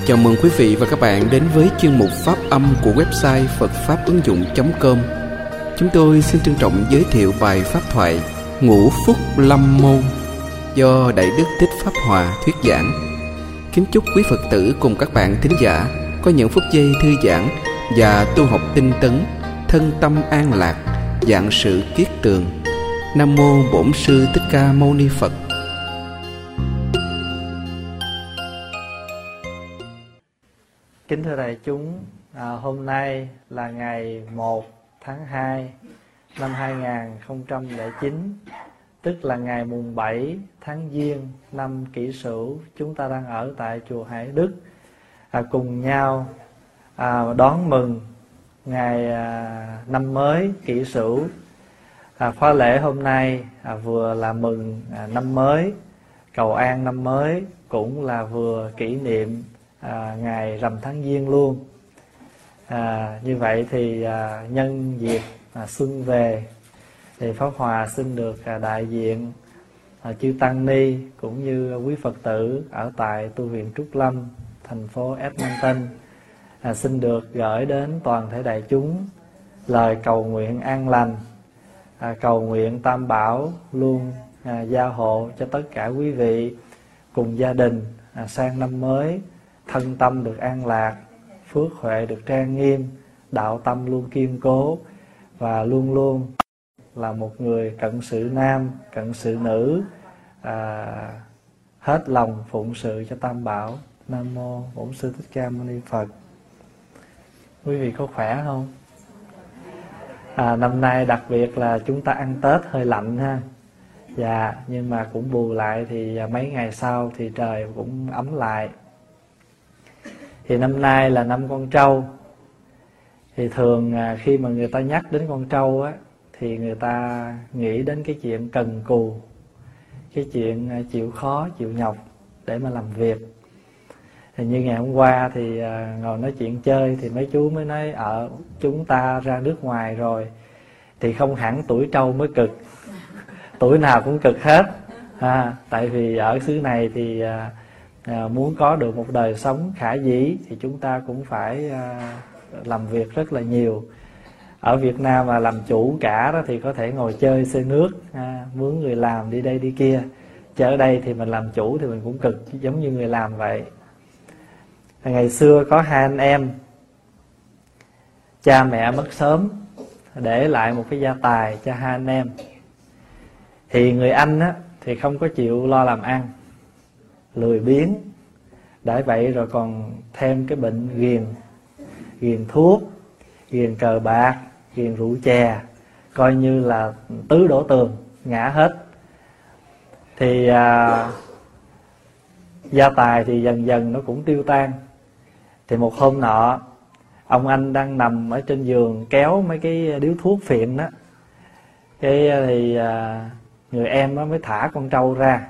Chào mừng quý vị và các bạn đến với chuyên mục Pháp âm của website Phật Pháp Ứng Dụng.com. Chúng tôi xin trân trọng giới thiệu bài pháp thoại Ngũ Phúc Lâm Môn do Đại Đức Thích Pháp Hòa thuyết giảng. Kính chúc quý Phật tử cùng các bạn thính giả có những phút giây thư giãn và tu học tinh tấn, thân tâm an lạc, vạn sự kiết tường. Nam mô Bổn Sư Thích Ca Mâu Ni Phật. Kính thưa đại chúng, hôm nay là ngày 1 tháng 2 năm 2009, tức là ngày mùng 7 tháng Giêng năm Kỷ Sửu. Chúng ta đang ở tại chùa Hải Đức, cùng nhau đón mừng ngày năm mới Kỷ Sửu. Khóa lễ hôm nay vừa là mừng năm mới, cầu an năm mới, cũng là vừa kỷ niệm ngày rằm tháng Giêng luôn. Như vậy thì nhân dịp xuân về thì Pháp Hòa xin được đại diện chư Tăng Ni cũng như quý Phật tử ở tại tu viện Trúc Lâm, thành phố Edmonton, xin được gửi đến toàn thể đại chúng lời cầu nguyện an lành, cầu nguyện Tam Bảo luôn gia hộ cho tất cả quý vị cùng gia đình sang năm mới thân tâm được an lạc, phước huệ được trang nghiêm, đạo tâm luôn kiên cố, và luôn luôn là một người cận sự nam, cận sự nữ, hết lòng phụng sự cho Tam Bảo. Nam mô Bổn Sư Thích Ca Mâu Ni Phật. Quý vị có khỏe không? Năm nay đặc biệt là chúng ta ăn Tết hơi lạnh ha. Dạ, nhưng mà cũng bù lại thì mấy ngày sau thì trời cũng ấm lại. Thì năm nay là năm con trâu. Thì thường khi mà người ta nhắc đến con trâu á, thì người ta nghĩ đến cái chuyện cần cù, cái chuyện chịu khó, chịu nhọc để mà làm việc. Thì như ngày hôm qua thì ngồi nói chuyện chơi thì mấy chú mới nói chúng ta ra nước ngoài rồi thì không hẳn tuổi trâu mới cực, tuổi nào cũng cực hết. Tại vì ở xứ này thì muốn có được một đời sống khả dĩ thì chúng ta cũng phải làm việc rất là nhiều. Ở Việt Nam mà làm chủ cả đó thì có thể ngồi chơi xe nước, mướn người làm đi đây đi kia. Chứ ở đây thì mình làm chủ thì mình cũng cực giống như người làm vậy. Ngày xưa có hai anh em, cha mẹ mất sớm, để lại một cái gia tài cho hai anh em. Thì người anh á, thì không có chịu lo làm ăn, lười biếng, đã vậy rồi còn thêm cái bệnh ghiền thuốc, ghiền cờ bạc, ghiền rượu chè, coi như là tứ đổ tường, ngã hết. Thì gia tài thì dần dần nó cũng tiêu tan. Thì một hôm nọ, ông anh đang nằm ở trên giường kéo mấy cái điếu thuốc phiện đó. Thì người em đó mới thả con trâu ra.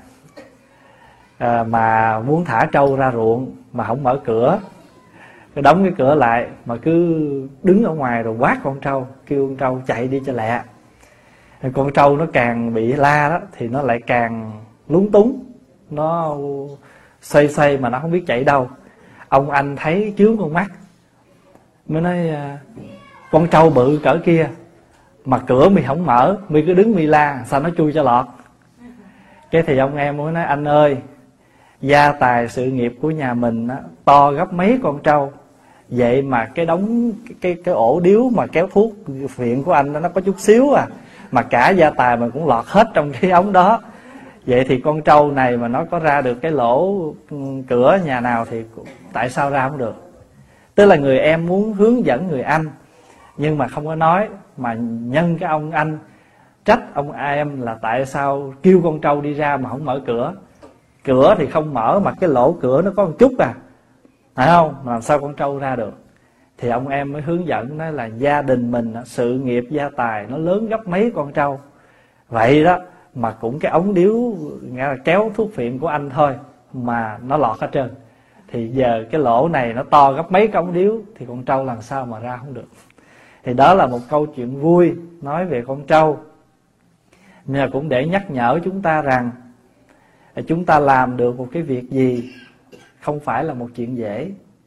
Mà muốn thả trâu ra ruộng mà không mở cửa, đóng cái cửa lại mà cứ đứng ở ngoài rồi quát con trâu, kêu con trâu chạy đi cho lẹ. Con trâu nó càng bị la đó thì nó lại càng lúng túng, nó xoay mà nó không biết chạy đâu. Ông anh thấy chướng con mắt mới nói con trâu bự cỡ kia mà cửa mày không mở, mày cứ đứng mày la sao nó chui cho lọt. Cái thì ông em mới nói anh ơi, gia tài sự nghiệp của nhà mình á, to gấp mấy con trâu. Vậy mà cái đống cái ổ điếu mà kéo thuốc phiện của anh đó, nó có chút xíu mà cả gia tài mình cũng lọt hết trong cái ống đó. Vậy thì con trâu này mà nó có ra được cái lỗ cửa nhà nào thì tại sao ra không được? Tức là người em muốn hướng dẫn người anh, nhưng mà không có nói, mà nhân cái ông anh trách ông em là tại sao kêu con trâu đi ra mà không mở cửa. Cửa thì không mở mà cái lỗ cửa nó có một chút phải không? Mà làm sao con trâu ra được? Thì ông em mới hướng dẫn nói là gia đình mình, sự nghiệp gia tài nó lớn gấp mấy con trâu. Vậy đó mà cũng cái ống điếu nghĩa là kéo thuốc phiện của anh thôi mà nó lọt hết trơn. Thì giờ cái lỗ này nó to gấp mấy cái ống điếu thì con trâu làm sao mà ra không được. Thì đó là một câu chuyện vui nói về con trâu, nhưng mà cũng để nhắc nhở chúng ta rằng chúng ta làm được một cái việc gì không phải là một chuyện dễ.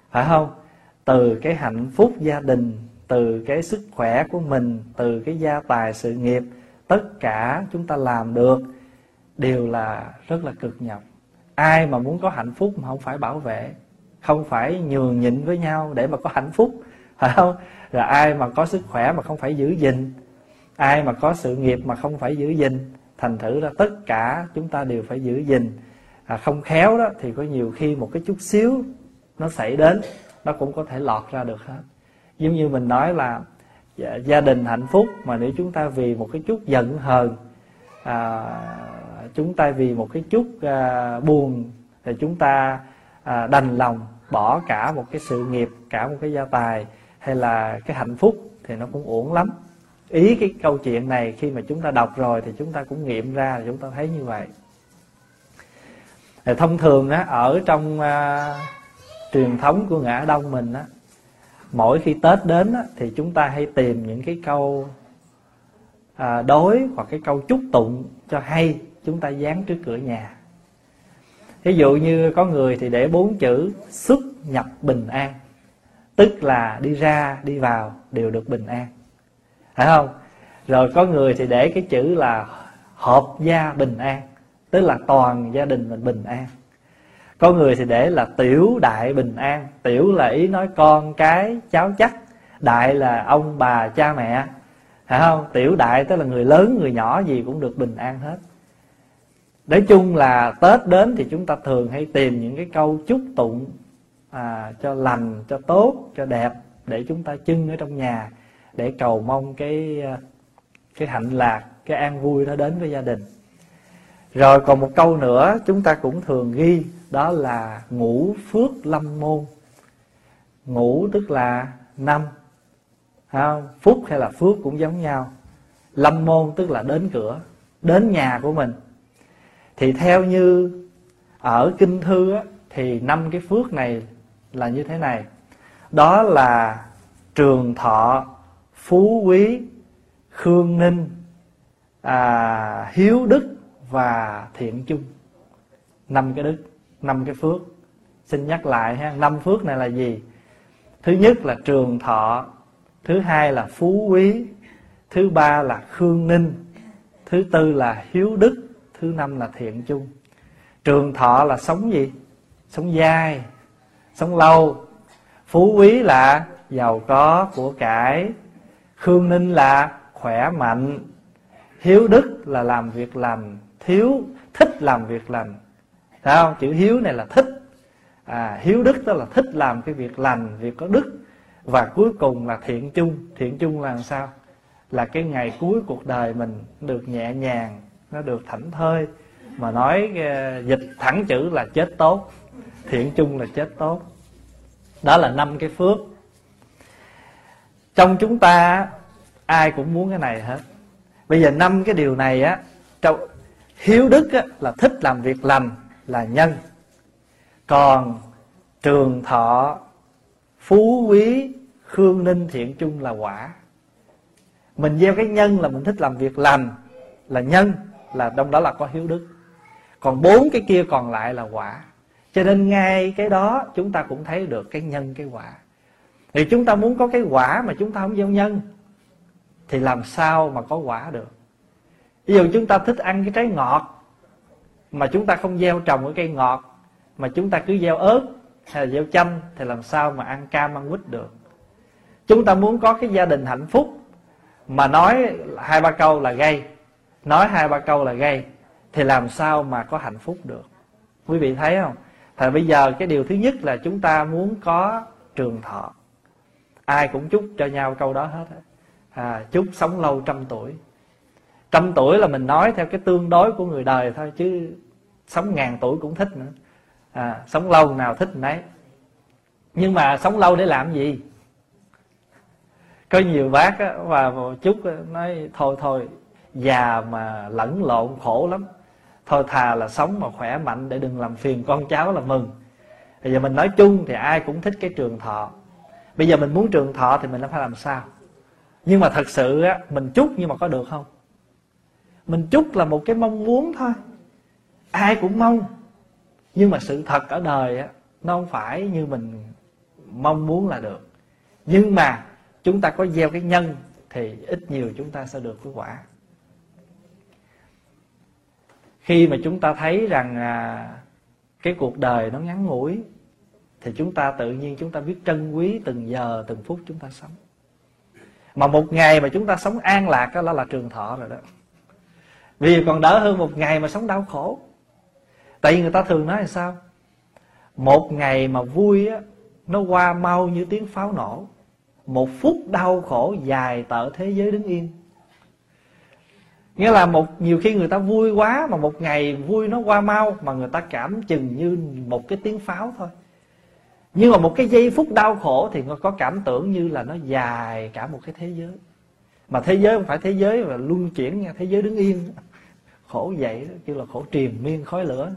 phải không? Từ cái hạnh phúc gia đình, từ cái sức khỏe của mình, từ cái gia tài sự nghiệp, tất cả chúng ta làm được đều là rất là cực nhọc. Ai mà muốn có hạnh phúc mà không phải bảo vệ, không phải nhường nhịn với nhau để mà có hạnh phúc, phải không? Rồi ai mà có sức khỏe mà không phải giữ gìn, ai mà có sự nghiệp mà không phải giữ gìn. Thành thử ra tất cả chúng ta đều phải giữ gìn. Không khéo đó thì có nhiều khi một cái chút xíu nó xảy đến, nó cũng có thể lọt ra được hết. Giống như mình nói là gia đình hạnh phúc, mà nếu chúng ta vì một cái chút giận hờn, chúng ta vì một cái chút buồn, thì chúng ta đành lòng bỏ cả một cái sự nghiệp, cả một cái gia tài hay là cái hạnh phúc, thì nó cũng uổng lắm. Ý cái câu chuyện này khi mà chúng ta đọc rồi thì chúng ta cũng nghiệm ra, thì chúng ta thấy như vậy. Thông thường á, ở trong truyền thống của Ngã Đông mình á, mỗi khi Tết đến á, thì chúng ta hay tìm những cái câu đối hoặc cái câu chúc tụng cho hay, chúng ta dán trước cửa nhà. Ví dụ như có người thì để 4 chữ xuất nhập bình an, tức là đi ra đi vào đều được bình an, phải không? Rồi có người thì để cái chữ là hợp gia bình an, tức là toàn gia đình mình bình an. Có người thì để là tiểu đại bình an, tiểu là ý nói con cái cháu chắc, đại là ông bà cha mẹ, phải không? Tiểu đại tức là người lớn người nhỏ gì cũng được bình an hết. Nói chung là Tết đến thì chúng ta thường hay tìm những cái câu chúc tụng cho lành, cho tốt, cho đẹp, để chúng ta trưng ở trong nhà, để cầu mong cái hạnh lạc, cái an vui đó đến với gia đình. Rồi còn một câu nữa chúng ta cũng thường ghi, đó là ngũ phước lâm môn. Ngũ tức là 5, không? Phúc hay là phước cũng giống nhau. Lâm môn tức là đến cửa, đến nhà của mình. Thì theo như ở kinh thư á, thì 5 cái phước này là như thế này. Đó là trường thọ, phú quý, khương ninh, hiếu đức và thiện chung. 5 cái đức, 5 cái phước. Xin nhắc lại ha, 5 phước này là gì? Thứ nhất là trường thọ, thứ hai là phú quý, thứ ba là khương ninh, thứ tư là hiếu đức, thứ năm là thiện chung. Trường thọ là sống gì? Sống dai, sống lâu. Phú quý là giàu có của cải. Khương ninh là khỏe mạnh. Hiếu đức là làm việc lành, thích làm việc lành. Thấy không? Chữ hiếu này là thích. Hiếu đức tức là thích làm cái việc lành, việc có đức. Và cuối cùng là thiện chung. Thiện chung là làm sao? Là cái ngày cuối cuộc đời mình được nhẹ nhàng, nó được thảnh thơi. Mà nói dịch thẳng chữ là chết tốt. Thiện chung là chết tốt. Đó là 5 cái phước. Trong chúng ta ai cũng muốn cái này hết. Bây giờ 5 cái điều này á, hiếu đức á, là thích làm việc lành, là nhân. Còn trường thọ, phú quý, khương ninh, thiện chung là quả. Mình gieo cái nhân là mình thích làm việc lành, là nhân, là trong đó là có hiếu đức. Còn 4 cái kia còn lại là quả. Cho nên ngay cái đó chúng ta cũng thấy được cái nhân cái quả. Thì chúng ta muốn có cái quả mà chúng ta không gieo nhân, thì làm sao mà có quả được? Ví dụ chúng ta thích ăn cái trái ngọt, mà chúng ta không gieo trồng cái cây ngọt, mà chúng ta cứ gieo ớt hay là gieo chanh, thì làm sao mà ăn cam ăn quýt được? Chúng ta muốn có cái gia đình hạnh phúc, mà nói 2-3 câu là gây, nói 2-3 câu là gây, thì làm sao mà có hạnh phúc được? Quý vị thấy không? Thì bây giờ cái điều thứ nhất là chúng ta muốn có trường thọ. Ai cũng chúc cho nhau câu đó hết. Chúc sống lâu 100 tuổi. 100 tuổi là mình nói theo cái tương đối của người đời thôi, chứ sống 1000 tuổi cũng thích nữa. Sống lâu nào thích nấy. Nhưng mà sống lâu để làm gì? Có nhiều bác á, và một chút nói thôi già mà lẫn lộn khổ lắm, thôi thà là sống mà khỏe mạnh để đừng làm phiền con cháu là mừng. Bây giờ mình nói chung thì ai cũng thích cái trường thọ. Bây giờ mình muốn trường thọ thì mình phải làm sao? Nhưng mà thật sự á, mình chúc nhưng mà có được không? Mình chúc là một cái mong muốn thôi, ai cũng mong. Nhưng mà sự thật ở đời á, nó không phải như mình mong muốn là được. Nhưng mà chúng ta có gieo cái nhân thì ít nhiều chúng ta sẽ được cái quả. Khi mà chúng ta thấy rằng cái cuộc đời nó ngắn ngủi, thì chúng ta tự nhiên chúng ta biết trân quý từng giờ từng phút chúng ta sống. Mà một ngày mà chúng ta sống an lạc đó là trường thọ rồi đó. Vì còn đỡ hơn một ngày mà sống đau khổ. Tại vì người ta thường nói là sao? Một ngày mà vui á, nó qua mau như tiếng pháo nổ. Một phút đau khổ dài tợ thế giới đứng yên. Nghĩa là nhiều khi người ta vui quá, mà một ngày vui nó qua mau, mà người ta cảm chừng như một cái tiếng pháo thôi. Nhưng mà một cái giây phút đau khổ thì có cảm tưởng như là nó dài cả một cái thế giới. Mà thế giới không phải thế giới mà luân chuyển nha, thế giới đứng yên. Khổ vậy đó, kêu là khổ triền miên khói lửa.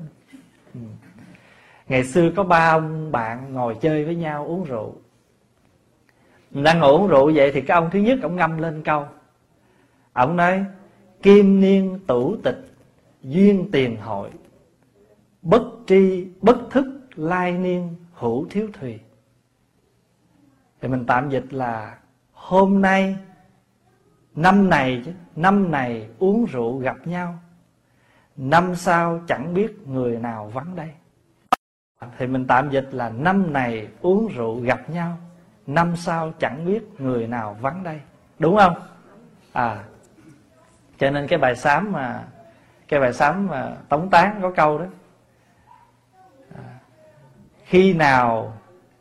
Ngày xưa có 3 ông bạn ngồi chơi với nhau uống rượu. Mình đang ngồi uống rượu vậy thì cái ông thứ nhất ông ngâm lên câu. Ông nói: kim niên tửu tịch duyên tiền hội, bất tri bất thức lai niên hữu thiếu thùy. Thì mình tạm dịch là hôm nay, năm này uống rượu gặp nhau, năm sau chẳng biết người nào vắng đây. Thì mình tạm dịch là năm này uống rượu gặp nhau, năm sau chẳng biết người nào vắng đây. Đúng không? Cho nên cái bài sám mà Tống Tán có câu đó: khi nào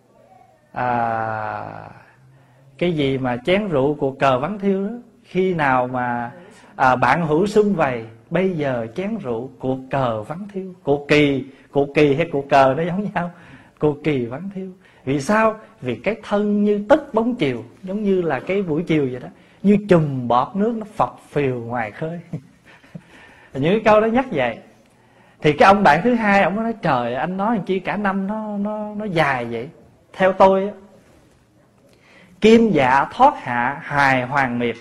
cái gì mà chén rượu cuộc cờ vắng thiêu đó, khi nào mà bạn hữu sum vầy, bây giờ chén rượu cuộc cờ vắng thiêu. Cuộc kỳ hay cuộc cờ nó giống nhau. Cuộc kỳ vắng thiêu. Vì sao? Vì cái thân như tất bóng chiều, giống như là cái buổi chiều vậy đó, như chùm bọt nước nó phập phìu ngoài khơi. Những cái câu đó nhắc vậy. Thì cái ông bạn thứ hai, ông nói: trời, anh nói chi cả năm nó dài vậy. Theo tôi á, kim dạ thoát hạ hài hoàng miệt,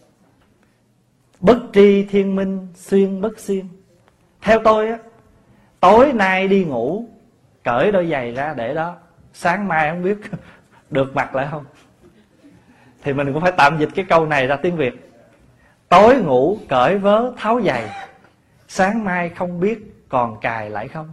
bất tri thiên minh xuyên bất xuyên. Theo tôi á, tối nay đi ngủ cởi đôi giày ra để đó, sáng mai không biết được mặc lại không. Thì mình cũng phải tạm dịch cái câu này ra tiếng Việt: tối ngủ cởi vớ tháo giày, sáng mai không biết còn cài lại không.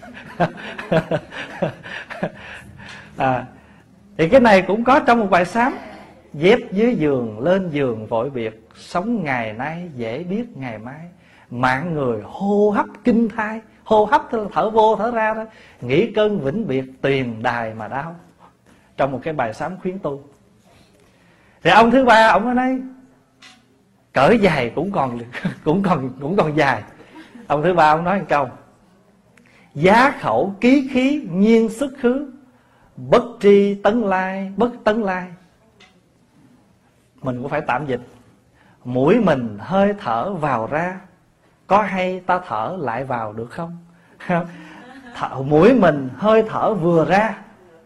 Thì cái này cũng có trong một bài sám: dép dưới giường lên giường vội biệt, sống ngày nay dễ biết ngày mai, mạng người hô hấp kinh thai. Hô hấp tức là thở vô thở ra đó. Nghĩ cơn vĩnh biệt tuyền đài mà đau. Trong một cái bài sám khuyến tu. Thì ông thứ ba ông nói cởi giày cũng còn dài. Ông thứ ba ông nói một câu: giá khẩu ký khí nhiên xuất khứ, bất tri tấn lai bất tấn lai. Mình cũng phải tạm dịch: mũi mình hơi thở vào ra, có hay ta thở lại vào được không? Mũi mình hơi thở vừa ra,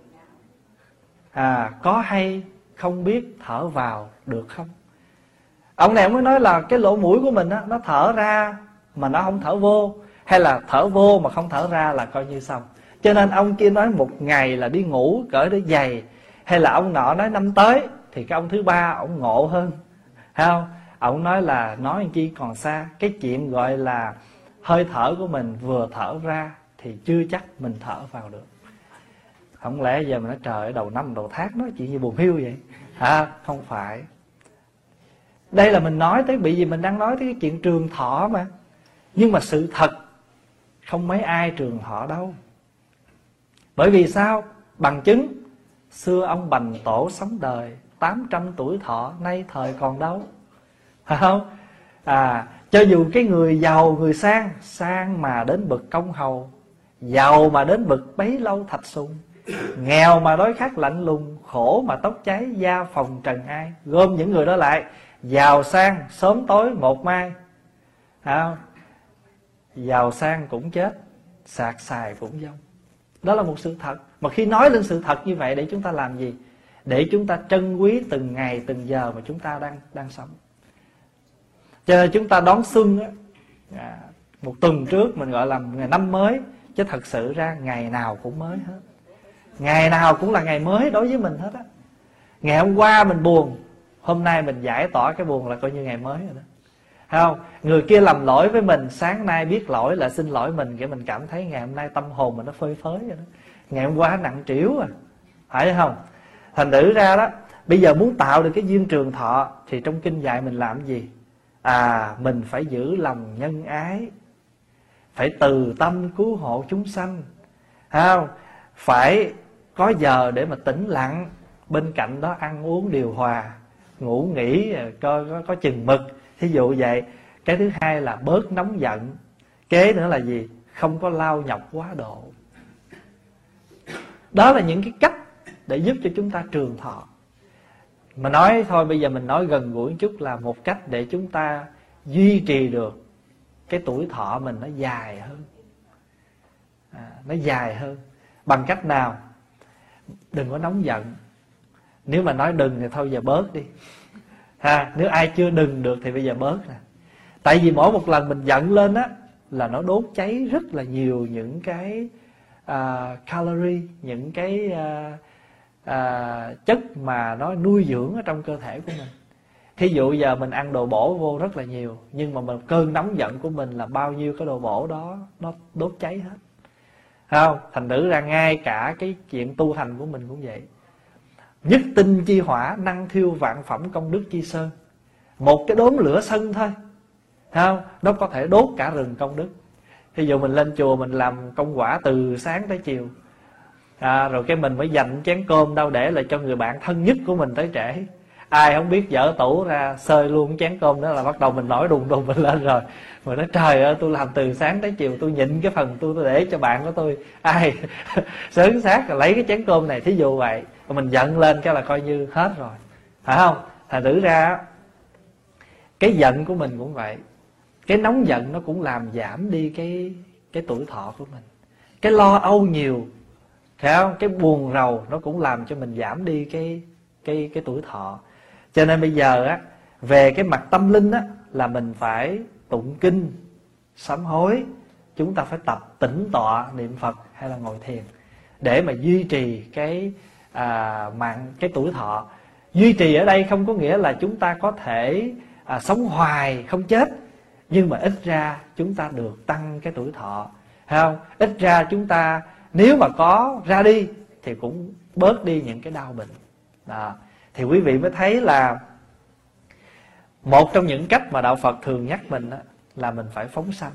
có hay không biết thở vào được không? Ông này mới nói là cái lỗ mũi của mình á, nó thở ra mà nó không thở vô, hay là thở vô mà không thở ra là coi như xong. Cho nên ông kia nói một ngày là đi ngủ cởi đôi giày, hay là ông nọ nói năm tới, thì cái ông thứ ba ông ngộ hơn, thấy không? Ông nói là nói chi còn xa. Cái chuyện gọi là hơi thở của mình vừa thở ra thì chưa chắc mình thở vào được. Không lẽ giờ mình nói trời, đầu năm đầu tháng nói chuyện như buồn hiu vậy? Không phải. Đây là mình nói tới, bị gì mình đang nói tới cái chuyện trường thọ mà. Nhưng mà sự thật không mấy ai trường thọ đâu. Bởi vì sao? Bằng chứng xưa ông Bành Tổ sống đời 800 tuổi thọ, nay thời còn đâu, phải không? Cho dù cái người giàu người sang mà đến bậc công hầu, giàu mà đến bậc bấy lâu thạch sùng, nghèo mà đói khát lạnh lùng, khổ mà tóc cháy da phòng trần ai. Gom những người đó lại, giàu sang sớm tối một mai, giàu sang cũng chết, sạc xài cũng vong. Đó là một sự thật. Mà khi nói lên sự thật như vậy để chúng ta làm gì? Để chúng ta trân quý từng ngày từng giờ mà chúng ta đang sống. Cho nên chúng ta đón xuân á, một tuần trước mình gọi là ngày năm mới, chứ thật sự ra ngày nào cũng mới hết. Ngày nào cũng là ngày mới đối với mình hết á. Ngày hôm qua mình buồn, hôm nay mình giải tỏa cái buồn là coi như ngày mới rồi đó. Thấy không? Người kia làm lỗi với mình, sáng nay biết lỗi là xin lỗi mình, để mình cảm thấy ngày hôm nay tâm hồn mình nó phơi phới rồi đó. Ngày hôm qua nặng trĩu à, phải không? Thành thử ra đó, bây giờ muốn tạo được cái duyên trường thọ thì trong kinh dạy mình làm gì? Mình phải giữ lòng nhân ái, phải từ tâm cứu hộ chúng sanh, không? Phải có giờ để mà tĩnh lặng, bên cạnh đó ăn uống điều hòa, ngủ nghỉ có chừng mực, thí dụ vậy. Cái thứ hai là bớt nóng giận. Kế nữa là gì? Không có lao nhọc quá độ. Đó là những cái cách để giúp cho chúng ta trường thọ. Mà nói thôi, bây giờ mình nói gần gũi một chút, là một cách để chúng ta duy trì được cái tuổi thọ mình nó dài hơn. Nó dài hơn. Bằng cách nào? Đừng có nóng giận. Nếu mà nói đừng thì thôi giờ bớt đi. Nếu ai chưa đừng được thì bây giờ bớt nè. Tại vì mỗi một lần mình giận lên á, là nó đốt cháy rất là nhiều những cái calorie, những cái chất mà nó nuôi dưỡng ở trong cơ thể của mình. Thí dụ giờ mình ăn đồ bổ vô rất là nhiều, nhưng mà cơn nóng giận của mình là bao nhiêu cái đồ bổ đó nó đốt cháy hết. Không? Thành thử ra ngay cả cái chuyện tu hành của mình cũng vậy. Nhất tinh chi hỏa, năng thiêu vạn phẩm công đức chi sơn. Một cái đốm lửa sân thôi, không? Nó có thể đốt cả rừng công đức. Thí dụ mình lên chùa mình làm công quả từ sáng tới chiều, rồi cái mình mới dành chén cơm đâu để lại cho người bạn thân nhất của mình tới trễ. Ai không biết dở tủ ra xơi luôn chén cơm đó là bắt đầu mình nổi đùng đùng mình lên rồi. Mình nói trời ơi, tôi làm từ sáng tới chiều, tôi nhịn cái phần tôi để cho bạn của tôi. Ai sớm sát là lấy cái chén cơm này, thí dụ vậy. Rồi mình giận lên cái là coi như hết rồi, phải không? Thành thử ra cái giận của mình cũng vậy. Cái nóng giận nó cũng làm giảm đi cái tuổi thọ của mình. Cái lo âu nhiều, phải không? Cái buồn rầu nó cũng làm cho mình giảm đi cái tuổi thọ. Cho nên bây giờ á, về cái mặt tâm linh á, là mình phải tụng kinh, sám hối. Chúng ta phải tập tĩnh tọa niệm Phật hay là ngồi thiền để mà duy trì cái tuổi thọ. Duy trì ở đây không có nghĩa là chúng ta có thể sống hoài không chết, nhưng mà ít ra chúng ta được tăng cái tuổi thọ, thấy không? Ít ra chúng ta nếu mà có ra đi thì cũng bớt đi những cái đau bệnh. Thì quý vị mới thấy là một trong những cách mà đạo Phật thường nhắc mình là mình phải phóng sanh.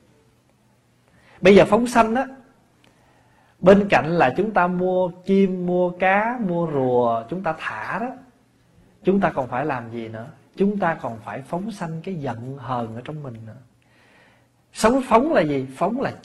Bây giờ phóng sanh á, bên cạnh là chúng ta mua chim, mua cá, mua rùa, chúng ta thả đó, chúng ta còn phải làm gì nữa? Chúng ta còn phải phóng sanh cái giận hờn ở trong mình nữa. Phóng là gì? Phóng là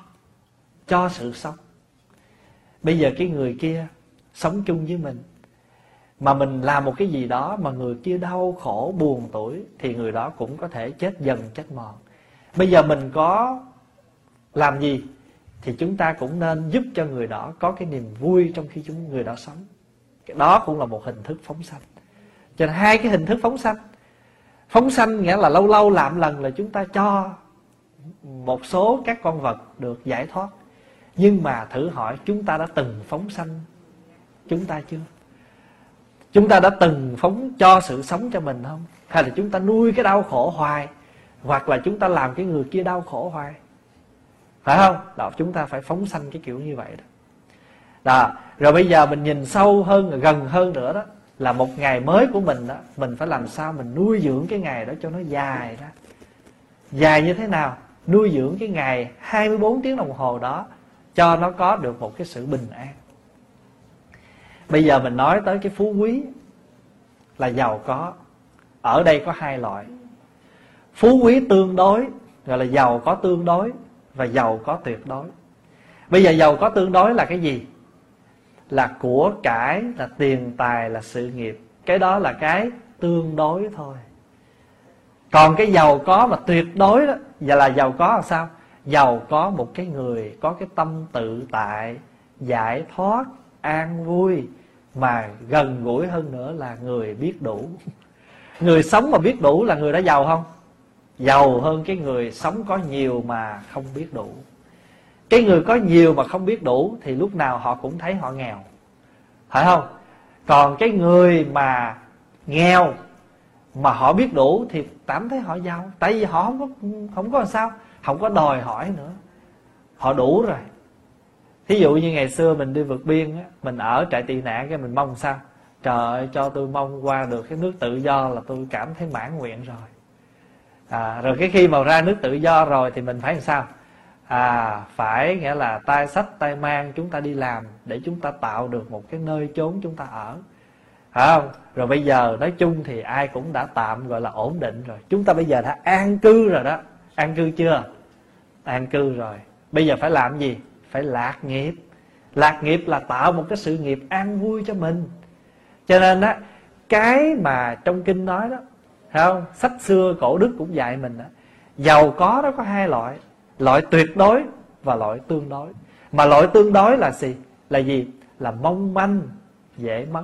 cho sự sống. Bây giờ cái người kia sống chung với mình, mà mình làm một cái gì đó mà người kia đau khổ buồn tủi, thì người đó cũng có thể chết dần chết mòn. Bây giờ mình có làm gì thì chúng ta cũng nên giúp cho người đó có cái niềm vui trong khi người đó sống. Cái đó cũng là một hình thức phóng sanh. Cho nên hai cái hình thức phóng sanh. Phóng sanh nghĩa là lâu lâu làm lần là chúng ta cho một số các con vật được giải thoát. Nhưng mà thử hỏi chúng ta đã từng phóng sanh chúng ta chưa? Chúng ta đã từng phóng cho sự sống cho mình không? Hay là chúng ta nuôi cái đau khổ hoài, hoặc là chúng ta làm cái người kia đau khổ hoài, phải không? Đó, chúng ta phải phóng sanh cái kiểu như vậy đó. Rồi bây giờ mình nhìn sâu hơn, gần hơn nữa đó, là một ngày mới của mình đó, mình phải làm sao mình nuôi dưỡng cái ngày đó cho nó dài ra. Dài như thế nào? Nuôi dưỡng cái ngày 24 tiếng đồng hồ đó cho nó có được một cái sự bình an. Bây giờ mình nói tới cái phú quý là giàu có. Ở đây có hai loại. Phú quý tương đối, gọi là giàu có tương đối, và giàu có tuyệt đối. Bây giờ giàu có tương đối là cái gì? Là của cải, là tiền tài, là sự nghiệp. Cái đó là cái tương đối thôi. Còn cái giàu có mà tuyệt đối đó, và là giàu có là sao? Giàu có một cái người có cái tâm tự tại, giải thoát, an vui, mà gần gũi hơn nữa là người biết đủ. Người sống mà biết đủ là người đó giàu không? Giàu hơn cái người sống có nhiều mà không biết đủ. Cái người có nhiều mà không biết đủ thì lúc nào họ cũng thấy họ nghèo, phải không? Còn cái người mà nghèo mà họ biết đủ thì cảm thấy họ giàu. Tại vì họ không có làm sao, không có đòi hỏi nữa, họ đủ rồi. Thí dụ như ngày xưa mình đi vượt biên á, mình ở trại tị nạn, cái mình mong sao? Trời ơi, cho tôi mong qua được cái nước tự do là tôi cảm thấy mãn nguyện rồi. Rồi cái khi mà ra nước tự do rồi thì mình phải làm sao? Phải nghĩa là tay xách tay mang chúng ta đi làm để chúng ta tạo được một cái nơi chốn chúng ta ở, phải không? Rồi bây giờ nói chung thì ai cũng đã tạm gọi là ổn định rồi. Chúng ta bây giờ đã an cư rồi đó. An cư chưa? An cư rồi. Bây giờ phải làm gì? Phải lạc nghiệp. Lạc nghiệp là tạo một cái sự nghiệp an vui cho mình. Cho nên đó, cái mà trong kinh nói đó, thấy không? Sách xưa cổ đức cũng dạy mình đó, giàu có đó có hai loại: loại tuyệt đối và loại tương đối. Mà loại tương đối là gì? Là gì? Là mong manh, dễ mất.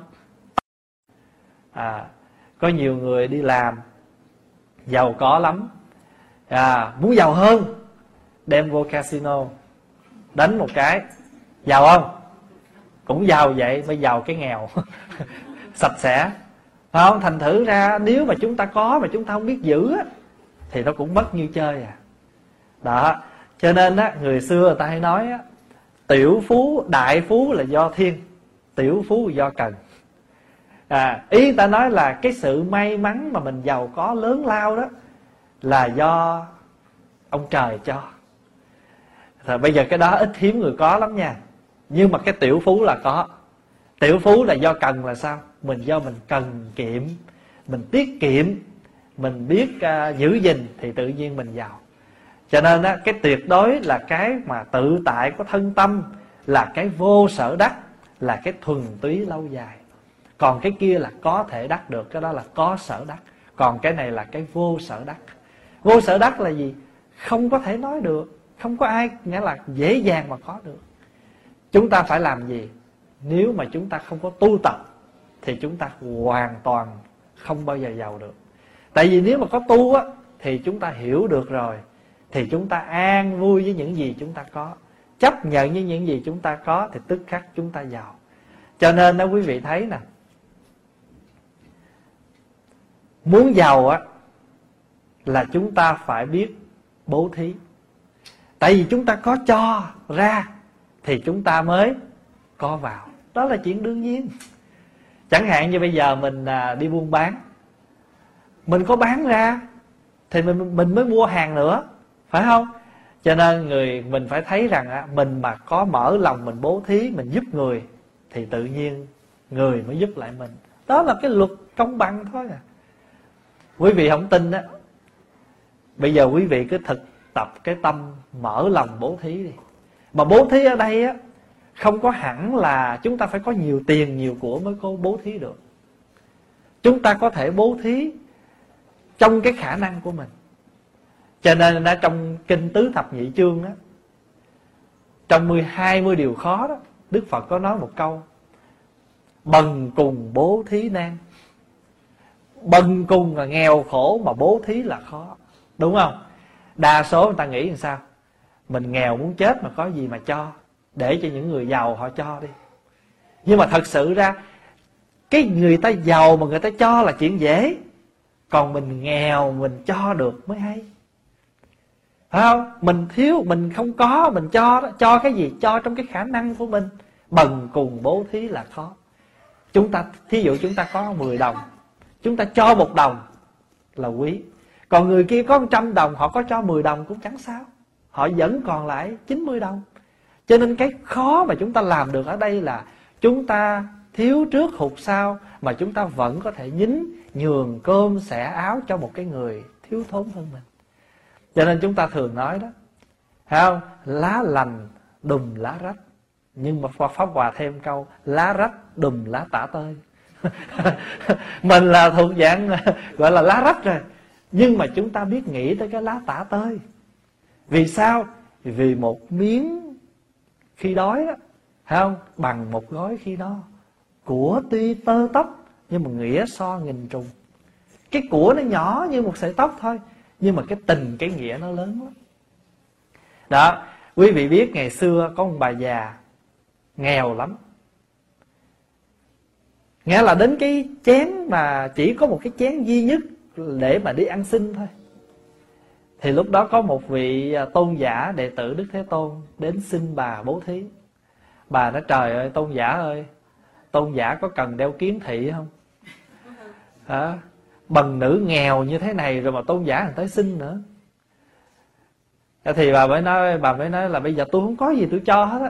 Có nhiều người đi làm giàu có lắm, muốn giàu hơn, đem vô casino đánh một cái, giàu không? Cũng giàu vậy, mới giàu cái nghèo sạch sẽ, phải không? Thành thử ra nếu mà chúng ta có mà chúng ta không biết giữ á, thì nó cũng mất như chơi đó. Cho nên á, người xưa người ta hay nói á, tiểu phú đại phú là do thiên, tiểu phú là do cần. Ý ta nói là cái sự may mắn mà mình giàu có lớn lao đó là do ông trời cho. Rồi bây giờ cái đó ít hiếm người có lắm nha. Nhưng mà cái tiểu phú là có. Tiểu phú là do cần là sao? Do mình cần kiệm, mình tiết kiệm, mình biết giữ gìn thì tự nhiên mình giàu. Cho nên á, cái tuyệt đối là cái mà tự tại của thân tâm, là cái vô sở đắc, là cái thuần túy lâu dài. Còn cái kia là có thể đắc được, cái đó là có sở đắc. Còn cái này là cái vô sở đắc. Vô sở đắc là gì? Không có thể nói được, không có ai nghĩa là dễ dàng mà có được. Chúng ta phải làm gì? Nếu mà chúng ta không có tu tập thì chúng ta hoàn toàn không bao giờ giàu được. Tại vì nếu mà có tu á, thì chúng ta hiểu được rồi, thì chúng ta an vui với những gì chúng ta có, chấp nhận với những gì chúng ta có, thì tức khắc chúng ta giàu. Cho nên đó quý vị thấy nè, muốn giàu á là chúng ta phải biết bố thí. Tại vì chúng ta có cho ra thì chúng ta mới có vào. Đó là chuyện đương nhiên. Chẳng hạn như bây giờ mình đi buôn bán, mình có bán ra thì mình mới mua hàng nữa, phải không? Cho nên mình phải thấy rằng mình mà có mở lòng mình bố thí, mình giúp người, thì tự nhiên người mới giúp lại mình. Đó là cái luật công bằng thôi à. Quý vị không tin á, bây giờ quý vị cứ thực tập cái tâm mở lòng bố thí đi. Mà bố thí ở đây á, không có hẳn là chúng ta phải có nhiều tiền, nhiều của mới có bố thí được. Chúng ta có thể bố thí trong cái khả năng của mình. Cho nên đã trong Kinh Tứ Thập Nhị Chương đó, trong 20 điều khó đó, Đức Phật có nói một câu: bần cùng bố thí nan. Bần cùng là nghèo khổ, mà bố thí là khó, đúng không? Đa số người ta nghĩ làm sao? Mình nghèo muốn chết mà có gì mà cho, để cho những người giàu họ cho đi. Nhưng mà thật sự ra, cái người ta giàu mà người ta cho là chuyện dễ, còn mình nghèo mình cho được mới hay, phải không? Mình thiếu, mình không có, mình cho đó. Cho cái gì? Cho trong cái khả năng của mình. Bần cùng bố thí là khó. Chúng ta, thí dụ chúng ta có 10 đồng, chúng ta cho 1 đồng là quý. Còn người kia có 100 đồng, họ có cho 10 đồng cũng chẳng sao, họ vẫn còn lại 90 đồng. Cho nên cái khó mà chúng ta làm được ở đây là chúng ta thiếu trước hụt sau, mà chúng ta vẫn có thể nhường cơm xẻ áo cho một cái người thiếu thốn hơn mình. Cho nên chúng ta thường nói đó, thấy không? Lá lành đùm lá rách. Nhưng mà Pháp Hòa thêm câu: lá rách đùm lá tả tơi. Mình là thuộc dạng gọi là lá rách rồi, nhưng mà chúng ta biết nghĩ tới cái lá tả tơi. Vì sao? Vì một miếng khi đói đó, thấy không? Bằng một gói khi no. Của tuy tơ tóc, nhưng mà nghĩa so nghìn trùng. Cái của nó nhỏ như một sợi tóc thôi, nhưng mà cái tình, cái nghĩa nó lớn lắm. Đó, Quý vị biết ngày xưa có một bà già nghèo lắm, nghĩa là đến cái chén mà chỉ có một cái chén duy nhất để mà đi ăn xin thôi. Thì lúc đó có một vị tôn giả đệ tử Đức Thế Tôn đến xin bà bố thí. Bà nói trời ơi tôn giả ơi, tôn giả có cần đeo kiến thị không? Bần nữ nghèo như thế này rồi mà tôn giả còn tới xin nữa. Thì bà mới nói là bây giờ tôi không có gì tôi cho hết á.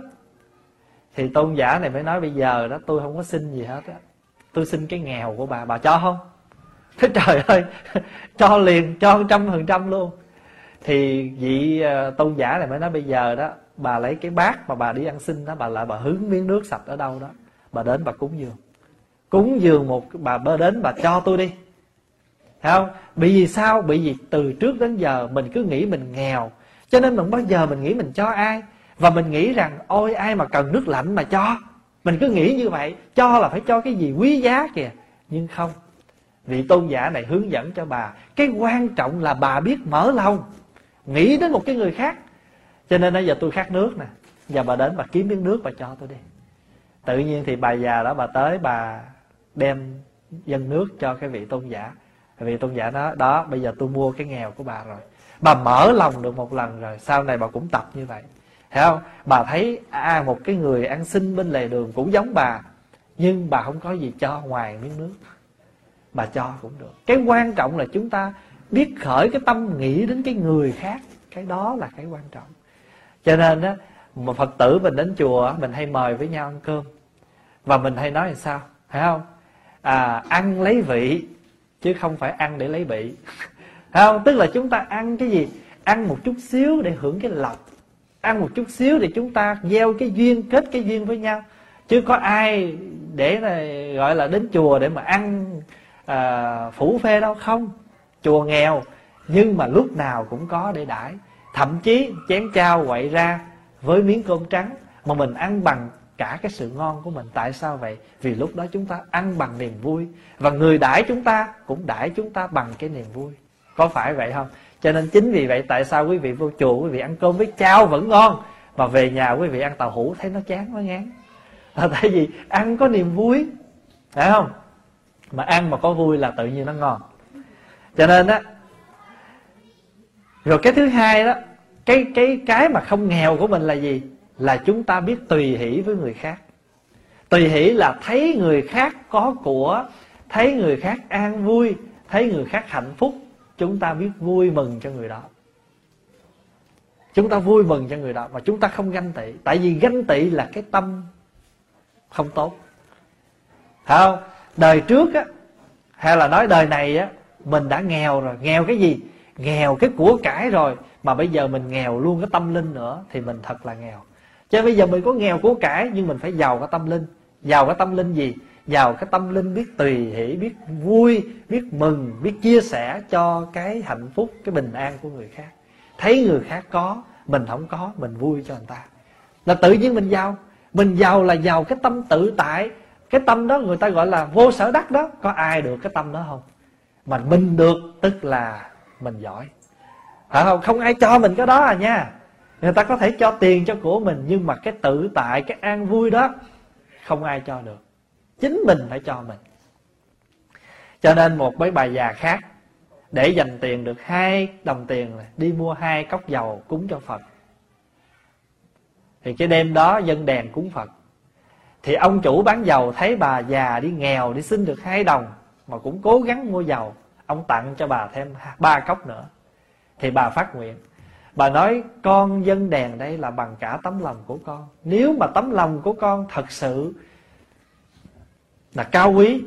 Thì tôn giả này mới nói bây giờ đó tôi không có xin gì hết á, tôi xin cái nghèo của bà cho không? Thế trời ơi, cho liền, cho 100% luôn. Thì vị tôn giả này mới nói bây giờ đó bà lấy cái bát mà bà đi ăn xin đó, bà hứng miếng nước sạch ở đâu đó, bà đến bà cúng dường. Cúng dường một bà đến bà cho tôi đi. Thấy không? Bởi vì sao? Bởi vì từ trước đến giờ mình cứ nghĩ mình nghèo, cho nên mình bao giờ mình nghĩ mình cho ai. Và mình nghĩ rằng ôi ai mà cần nước lạnh mà cho. Mình cứ nghĩ như vậy, cho là phải cho cái gì quý giá kìa. Nhưng không, vị tôn giả này hướng dẫn cho bà, cái quan trọng là bà biết mở lòng, nghĩ đến một cái người khác. Cho nên bây giờ tôi khát nước nè, giờ bà đến bà kiếm miếng nước bà cho tôi đi. Tự nhiên thì bà già đó bà tới bà đem dâng nước cho cái vị tôn giả. Vị tôn giả nói đó bây giờ tôi mua cái nghèo của bà rồi. Bà mở lòng được một lần rồi, sau này bà cũng tập như vậy. Thấy không? Bà thấy một cái người ăn xin bên lề đường cũng giống bà, nhưng bà không có gì cho ngoài miếng nước, bà cho cũng được. Cái quan trọng là chúng ta biết khởi cái tâm nghĩ đến cái người khác, cái đó là cái quan trọng. Cho nên á, mà Phật tử mình đến chùa mình hay mời với nhau ăn cơm, và mình hay nói là sao, phải không? Ăn lấy vị chứ không phải ăn để lấy bị. Phải không? Tức là chúng ta ăn cái gì? Ăn một chút xíu để hưởng cái lộc, ăn một chút xíu để chúng ta gieo cái duyên, kết cái duyên với nhau. Chứ có ai để gọi là đến chùa để mà ăn phủ phê đâu. Không, chùa nghèo nhưng mà lúc nào cũng có để đãi. Thậm chí chén chao quậy ra với miếng cơm trắng mà mình ăn bằng cả cái sự ngon của mình. Tại sao vậy? Vì lúc đó chúng ta ăn bằng niềm vui, và người đãi chúng ta cũng đãi chúng ta bằng cái niềm vui. Có phải vậy không? Cho nên chính vì vậy tại sao quý vị vô chùa quý vị ăn cơm với chao vẫn ngon, mà về nhà quý vị ăn tàu hũ thấy nó chán quá ngán. Tại vì ăn có niềm vui, phải không? Mà ăn mà có vui là tự nhiên nó ngon. Cho nên á, rồi cái thứ hai đó, cái mà không nghèo của mình là gì? Là chúng ta biết tùy hỷ với người khác. Tùy hỷ là thấy người khác có của, thấy người khác an vui, thấy người khác hạnh phúc, chúng ta biết vui mừng cho người đó. Chúng ta vui mừng cho người đó, mà chúng ta không ganh tị. Tại vì ganh tị là cái tâm không tốt, phải không? Đời trước á, hay là nói đời này á, mình đã nghèo rồi. Nghèo cái gì? Nghèo cái của cải rồi, mà bây giờ mình nghèo luôn cái tâm linh nữa, thì mình thật là nghèo. Cho nên bây giờ mình có nghèo của cải, nhưng mình phải giàu cái tâm linh. Giàu cái tâm linh gì? Giàu cái tâm linh biết tùy hỷ, biết vui, biết mừng, biết chia sẻ cho cái hạnh phúc, cái bình an của người khác. Thấy người khác có, mình không có, mình vui cho người ta, là tự nhiên mình giàu. Mình giàu là giàu cái tâm tự tại. Cái tâm đó người ta gọi là vô sở đắc đó. Có ai được cái tâm đó không? Mà mình được tức là mình giỏi, phải không? Không ai cho mình cái đó à nha. Người ta có thể cho tiền cho của mình, nhưng mà cái tự tại, cái an vui đó không ai cho được. Chính mình phải cho mình. Cho nên một mấy bà già khác để dành tiền được 2 đồng tiền đi mua 2 cốc dầu cúng cho Phật. Thì cái đêm đó dâng đèn cúng Phật. Thì ông chủ bán dầu thấy bà già đi nghèo, đi xin được 2 đồng mà cũng cố gắng mua dầu, ông tặng cho bà thêm 3 cốc nữa. Thì bà phát nguyện, bà nói con dâng đèn đây là bằng cả tấm lòng của con. Nếu mà tấm lòng của con thật sự là cao quý,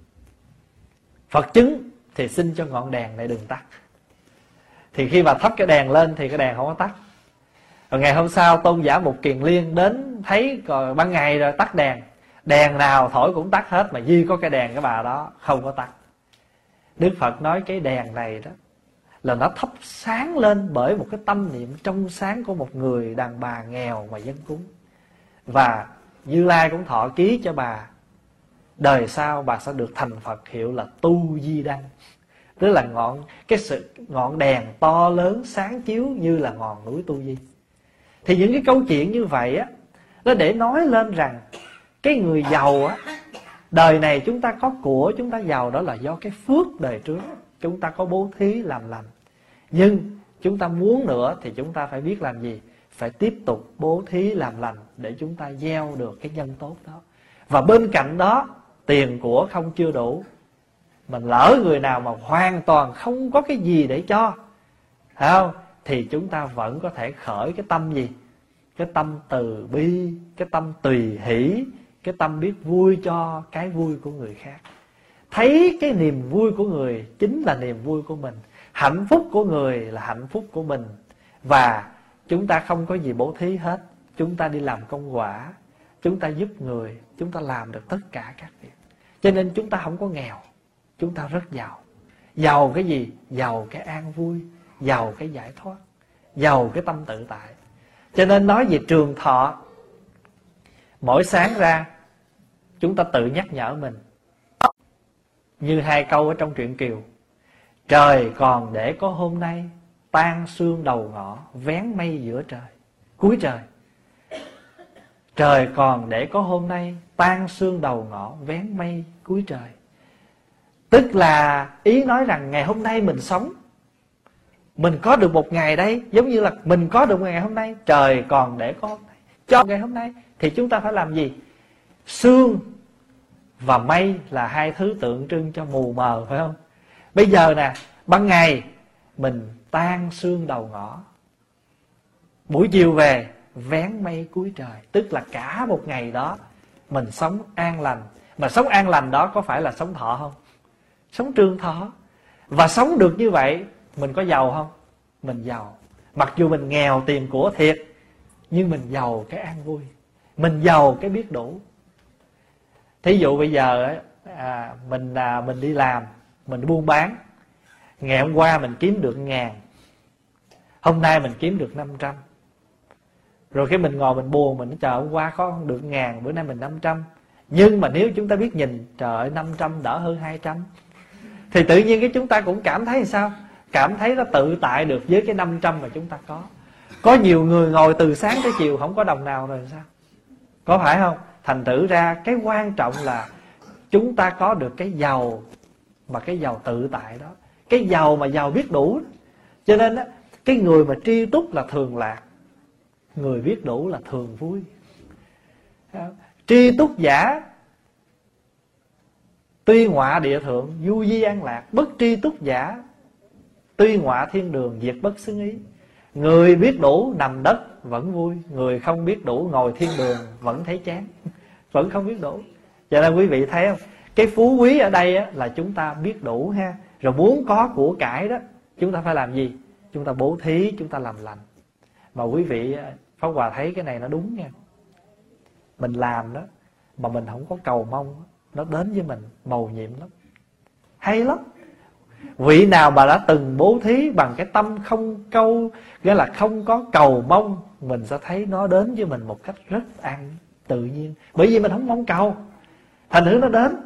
Phật chứng, thì xin cho ngọn đèn này đừng tắt. Thì khi bà thắp cái đèn lên thì cái đèn không có tắt. Rồi ngày hôm sau tôn giả Mục Kiền Liên đến thấy rồi ban ngày rồi tắt đèn. Đèn nào thổi cũng tắt hết, mà duy có cái đèn cái bà đó không có tắt. Đức Phật nói cái đèn này đó là nó thắp sáng lên bởi một cái tâm niệm trong sáng của một người đàn bà nghèo mà dâng cúng. Và Như Lai cũng thọ ký cho bà, đời sau bà sẽ được thành Phật, hiệu là Tu Di Đăng. Tức là ngọn đèn to lớn sáng chiếu như là ngọn núi Tu Di. Thì những cái câu chuyện như vậy á, nó để nói lên rằng cái người giàu á, đời này chúng ta có của, chúng ta giàu đó là do cái phước đời trước. Chúng ta có bố thí làm lành. Nhưng chúng ta muốn nữa thì chúng ta phải biết làm gì? Phải tiếp tục bố thí làm lành để chúng ta gieo được cái nhân tốt đó. Và bên cạnh đó, tiền của không chưa đủ, mình lỡ người nào mà hoàn toàn không có cái gì để cho, phải không? Thì chúng ta vẫn có thể khởi cái tâm gì? Cái tâm từ bi, cái tâm tùy hỷ, cái tâm biết vui cho cái vui của người khác. Thấy cái niềm vui của người chính là niềm vui của mình, hạnh phúc của người là hạnh phúc của mình. Và chúng ta không có gì bố thí hết, chúng ta đi làm công quả, chúng ta giúp người, chúng ta làm được tất cả các việc. Cho nên chúng ta không có nghèo, chúng ta rất giàu. Giàu cái gì? Giàu cái an vui, giàu cái giải thoát, giàu cái tâm tự tại. Cho nên nói về trường thọ, mỗi sáng ra chúng ta tự nhắc nhở mình, như hai câu ở trong truyện Kiều: trời còn để có hôm nay, tan sương đầu ngõ, vén mây giữa trời, cuối trời. Trời còn để có hôm nay, tan sương đầu ngõ, vén mây cuối trời. Tức là ý nói rằng ngày hôm nay mình sống, mình có được một ngày đây, giống như là mình có được một ngày hôm nay, trời còn để có hôm nay, cho ngày hôm nay. Thì chúng ta phải làm gì? Sương và mây là hai thứ tượng trưng cho mù mờ, phải không? Bây giờ nè, ban ngày mình tan sương đầu ngõ, buổi chiều về vén mây cuối trời. Tức là cả một ngày đó mình sống an lành. Mà sống an lành đó có phải là sống thọ không? Sống trường thọ. Và sống được như vậy, mình có giàu không? Mình giàu. Mặc dù mình nghèo tiền của thiệt, nhưng mình giàu cái an vui, mình giàu cái biết đủ. Thí dụ bây giờ mình đi làm, mình buôn bán. Ngày hôm qua mình kiếm được 1.000, hôm nay mình kiếm được 500. Rồi cái mình ngồi mình buồn, mình chờ hôm qua có được 1.000, bữa nay mình 500. Nhưng mà nếu chúng ta biết nhìn, trời ơi 500 đỡ hơn 200, thì tự nhiên cái chúng ta cũng cảm thấy sao? Cảm thấy nó tự tại được với cái 500 mà chúng ta có. Có nhiều người ngồi từ sáng tới chiều không có đồng nào rồi sao? Có phải không? Thành thử ra cái quan trọng là chúng ta có được cái giàu, mà cái giàu tự tại đó, cái giàu mà giàu biết đủ. Cho nên á, cái người mà tri túc là thường lạc, người biết đủ là thường vui. Tri túc giả tuy ngọa địa thượng, du di an lạc. Bất tri túc giả tuy ngọa thiên đường, diệt bất xứng ý. Người biết đủ nằm đất vẫn vui, người không biết đủ ngồi thiên đường vẫn thấy chán, vẫn không biết đủ. Cho nên quý vị thấy không, cái phú quý ở đây á, là chúng ta biết đủ ha. Rồi muốn có của cải đó, chúng ta phải làm gì? Chúng ta bố thí, chúng ta làm lành. Mà quý vị, Pháp Hòa thấy cái này nó đúng nha. Mình làm đó mà mình không có cầu mong, nó đến với mình mầu nhiệm lắm, hay lắm. Vị nào mà đã từng bố thí bằng cái tâm không câu, nghĩa là không có cầu mong, mình sẽ thấy nó đến với mình một cách rất tự nhiên. Bởi vì mình không mong cầu, thành thử nó đến.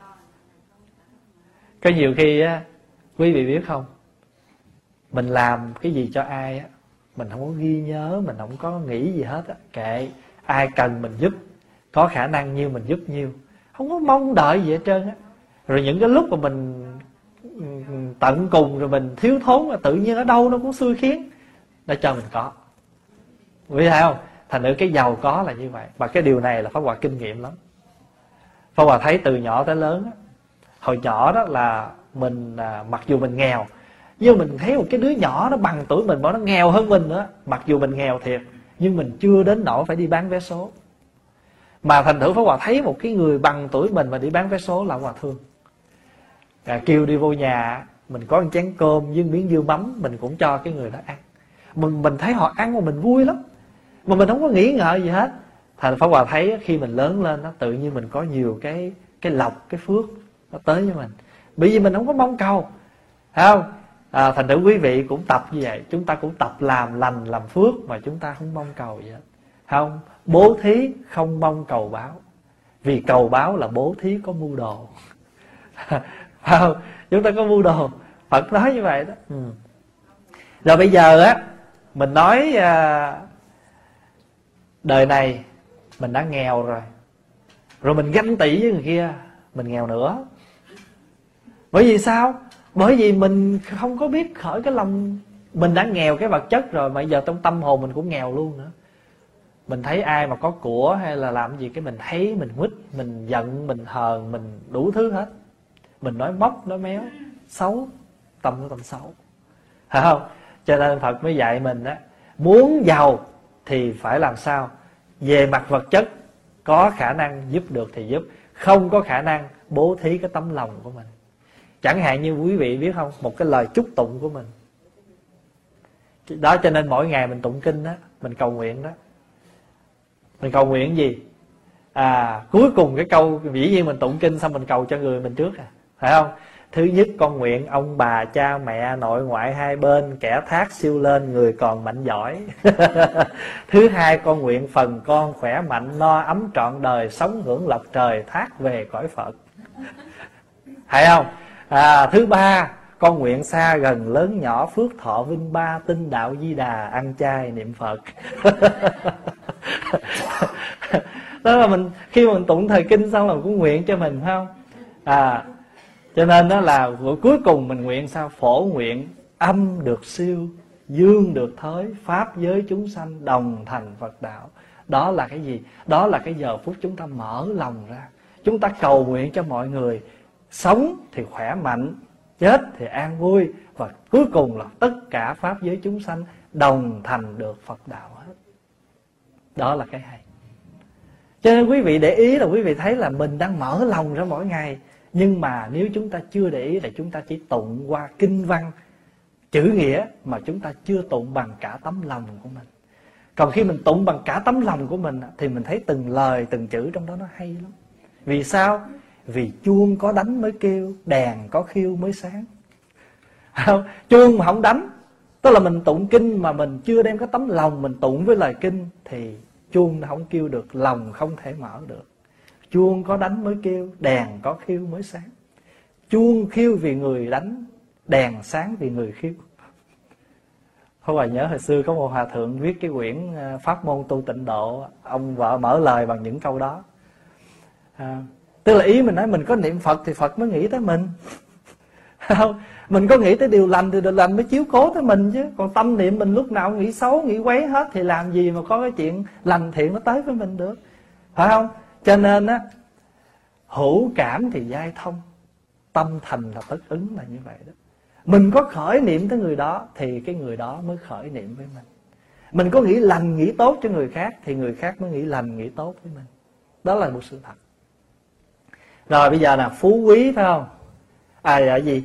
Có nhiều khi á, quý vị biết không, mình làm cái gì cho ai á, mình không có ghi nhớ, mình không có nghĩ gì hết á. Kệ, ai cần mình giúp, có khả năng nhiêu mình giúp nhiêu, không có mong đợi gì hết trơn á. Rồi những cái lúc mà mình tận cùng rồi mình thiếu thốn, là tự nhiên ở đâu nó cũng xui khiến để cho mình có. Quý thấy không? Thành ra cái giàu có là như vậy. Và cái điều này là Pháp Hòa kinh nghiệm lắm. Pháp Hòa thấy từ nhỏ tới lớn á. Hồi nhỏ đó là mình mặc dù mình nghèo, nhưng mình thấy một cái đứa nhỏ nó bằng tuổi mình mà nó nghèo hơn mình nữa. Mặc dù mình nghèo thiệt, nhưng mình chưa đến nỗi phải đi bán vé số. Mà thành thử Pháp Hòa thấy một cái người bằng tuổi mình mà đi bán vé số là Hòa thương. Kêu đi vô nhà, mình có một chén cơm với miếng dưa mắm, mình cũng cho cái người đó ăn. Mình thấy họ ăn mà mình vui lắm, mà mình không có nghĩ ngợi gì hết. Thành Pháp Hòa thấy khi mình lớn lên đó, tự nhiên mình có nhiều cái lộc, cái phước nó tới với mình. Bởi vì mình không có mong cầu, phải không? Thành thử quý vị cũng tập như vậy. Chúng ta cũng tập làm lành, làm phước mà chúng ta không mong cầu gì hết, không? Bố thí không mong cầu báo, vì cầu báo là bố thí có mưu đồ. Phải không? Chúng ta có mưu đồ, Phật nói như vậy đó. Rồi bây giờ á, mình nói đời này mình đã nghèo rồi mình ganh tị với người kia mình nghèo nữa. Bởi vì sao? Bởi vì mình không có biết khởi cái lòng. Mình đã nghèo cái vật chất rồi, mà giờ trong tâm hồn mình cũng nghèo luôn nữa. Mình thấy ai mà có của hay là làm gì cái mình thấy mình quýt, mình giận, mình hờn, mình đủ thứ hết. Mình nói móc, nói méo, xấu, tâm xấu, phải không? Cho nên Phật mới dạy mình á, muốn giàu thì phải làm sao? Về mặt vật chất có khả năng giúp được thì giúp, không có khả năng bố thí cái tấm lòng của mình. Chẳng hạn như quý vị biết không, một cái lời chúc tụng của mình đó. Cho nên mỗi ngày mình tụng kinh đó, mình cầu nguyện đó. Mình cầu nguyện gì? Cuối cùng cái câu, dĩ nhiên mình tụng kinh xong mình cầu cho người mình trước phải không? Thứ nhất, con nguyện ông bà cha mẹ nội ngoại hai bên kẻ thác siêu lên, người còn mạnh giỏi. Thứ hai, con nguyện phần con khỏe mạnh no ấm trọn đời, sống hưởng lộc trời thác về cõi Phật. Phải không? Thứ ba, con nguyện xa gần lớn nhỏ phước thọ vinh ba, tin đạo Di Đà, ăn chay niệm Phật. Đó là mình khi mà mình tụng thời kinh xong là mình cũng nguyện cho mình, phải không? Cho nên đó là cuối cùng mình nguyện sao? Phổ nguyện âm được siêu, dương được thới, pháp giới chúng sanh đồng thành Phật đạo. Đó là cái gì? Đó là cái giờ phút chúng ta mở lòng ra, chúng ta cầu nguyện cho mọi người sống thì khỏe mạnh, chết thì an vui, và cuối cùng là tất cả pháp giới chúng sanh đồng thành được Phật đạo hết. Đó là cái hay. Cho nên quý vị để ý là quý vị thấy là mình đang mở lòng ra mỗi ngày. Nhưng mà nếu chúng ta chưa để ý là chúng ta chỉ tụng qua kinh văn, chữ nghĩa, mà chúng ta chưa tụng bằng cả tấm lòng của mình. Còn khi mình tụng bằng cả tấm lòng của mình thì mình thấy từng lời, từng chữ trong đó nó hay lắm. Vì sao? Vì chuông có đánh mới kêu, đèn có khiêu mới sáng. Chuông mà không đánh, tức là mình tụng kinh mà mình chưa đem cái tấm lòng mình tụng với lời kinh, thì chuông nó không kêu được, lòng không thể mở được. Chuông có đánh mới kêu, đèn có khiêu mới sáng. Chuông khiêu vì người đánh, đèn sáng vì người khiêu. Không phải nhớ hồi xưa có một hòa thượng viết cái quyển Pháp môn tu tịnh độ, ông vợ mở lời bằng những câu đó. Tức là ý mình nói, mình có niệm Phật thì Phật mới nghĩ tới mình. Không, mình có nghĩ tới điều lành thì điều lành mới chiếu cố tới mình chứ. Còn tâm niệm mình lúc nào nghĩ xấu, nghĩ quấy hết, thì làm gì mà có cái chuyện lành thiện nó tới với mình được, phải không? Cho nên á, hữu cảm thì giai thông, tâm thành là tất ứng, là như vậy đó. Mình có khởi niệm tới người đó thì cái người đó mới khởi niệm với mình. Mình có nghĩ lành, nghĩ tốt cho người khác thì người khác mới nghĩ lành, nghĩ tốt với mình. Đó là một sự thật. Rồi bây giờ là phú quý, phải không? Gì?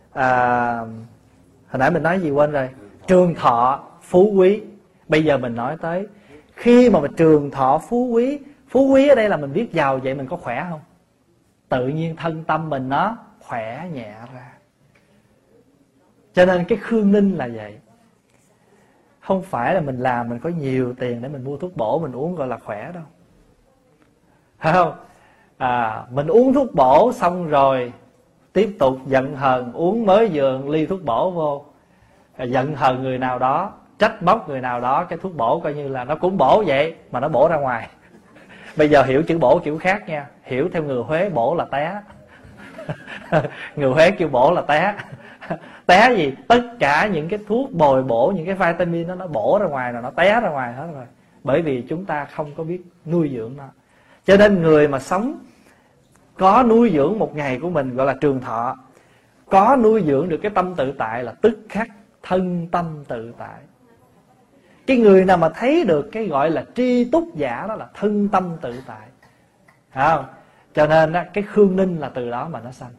Hồi nãy mình nói gì quên rồi. Trường thọ, phú quý. Bây giờ mình nói tới khi mà trường thọ phú quý. Phú quý ở đây là mình biết giàu, vậy mình có khỏe không? Tự nhiên thân tâm mình nó khỏe nhẹ ra. Cho nên cái khương ninh là vậy. Không phải là mình làm mình có nhiều tiền để mình mua thuốc bổ mình uống gọi là khỏe đâu, phải không? Mình uống thuốc bổ xong rồi tiếp tục giận hờn, uống mới vừa ly thuốc bổ vô, giận hờn người nào đó, trách móc người nào đó, cái thuốc bổ coi như là nó cũng bổ vậy mà nó bổ ra ngoài. Bây giờ hiểu chữ bổ kiểu khác nha. Hiểu theo người Huế bổ là té. Người Huế kêu bổ là té. Té gì? Tất cả những cái thuốc bồi bổ, những cái vitamin đó, nó bổ ra ngoài rồi, nó té ra ngoài hết rồi. Bởi vì chúng ta không có biết nuôi dưỡng nó. Cho nên người mà sống có nuôi dưỡng một ngày của mình gọi là trường thọ. Có nuôi dưỡng được cái tâm tự tại là tức khắc thân tâm tự tại. Cái người nào mà thấy được cái gọi là tri túc giả, đó là thân tâm tự tại, phải không? Cho nên đó, cái khương ninh là từ đó mà nó sanh.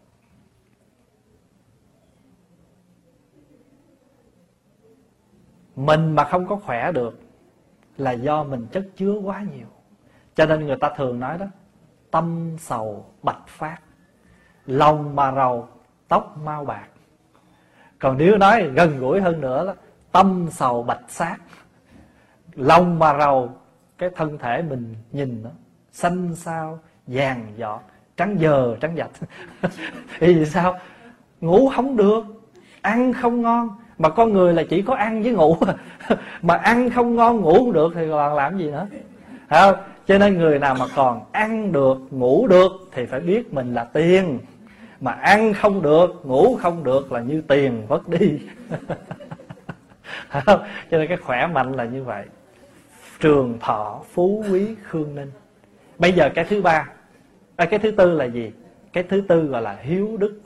Mình mà không có khỏe được là do mình chất chứa quá nhiều. Cho nên người ta thường nói đó, tâm sầu bạch phát, lòng mà rầu tóc mau bạc. Còn nếu nói gần gũi hơn nữa đó, tâm sầu bạch xác, lòng mà rầu cái thân thể mình nhìn nó xanh xao, vàng giọt, trắng dờ trắng dạch. Vì sao? Ngủ không được, ăn không ngon, Mà con người là chỉ có ăn với ngủ mà ăn không ngon ngủ không được thì còn làm gì nữa, phải không? Cho nên người nào mà còn ăn được ngủ được thì phải biết mình là tiền. Mà ăn không được ngủ không được là như tiền vất đi không? Cho nên cái khỏe mạnh là như vậy. Trường thọ phú quý khương ninh. Bây giờ cái thứ ba, cái thứ tư là gì? Cái thứ tư gọi là hiếu đức.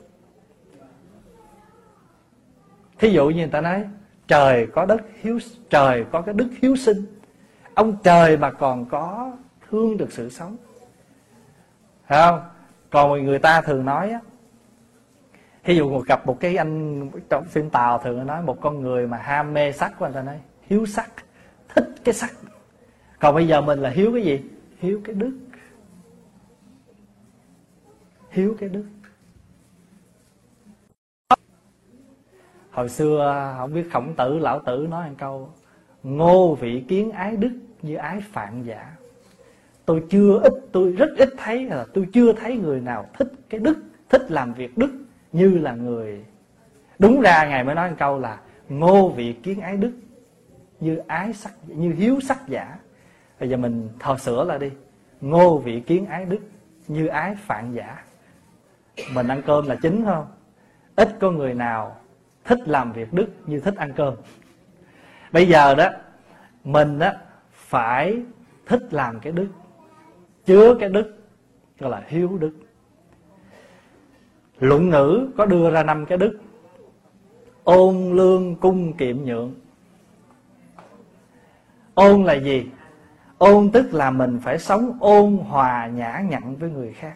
Thí dụ như người ta nói trời có đất hiếu, trời có cái đức hiếu sinh. Ông trời mà còn có thương được sự sống, phải không? Còn người ta thường nói á, thí dụ gặp một cái anh trong phim Tàu thường nói một con người mà ham mê sắc của anh ta nói hiếu sắc, thích cái sắc. Còn bây giờ mình là hiếu cái gì? Hiếu cái đức. Hiếu cái đức. Hồi xưa không biết Khổng Tử, Lão Tử nói một câu: ngô vị kiến ái đức như ái phạn giả. Tôi rất ít thấy, là tôi chưa thấy người nào thích cái đức, thích làm việc đức như là người. Đúng ra Ngài mới nói một câu là ngô vị kiến ái đức như ái sắc, như hiếu sắc giả. Bây giờ mình thò sửa lại đi: ngô vị kiến ái đức như ái phạn giả. Mình ăn cơm là chính không? Ít có người nào thích làm việc đức như thích ăn cơm. Bây giờ đó mình đó phải thích làm cái đức, chứa cái đức, gọi là hiếu đức. Luận ngữ có đưa ra 5 cái đức: ôn lương cung kiệm nhượng. Ôn là gì? Ôn tức là mình phải sống ôn hòa nhã nhặn với người khác.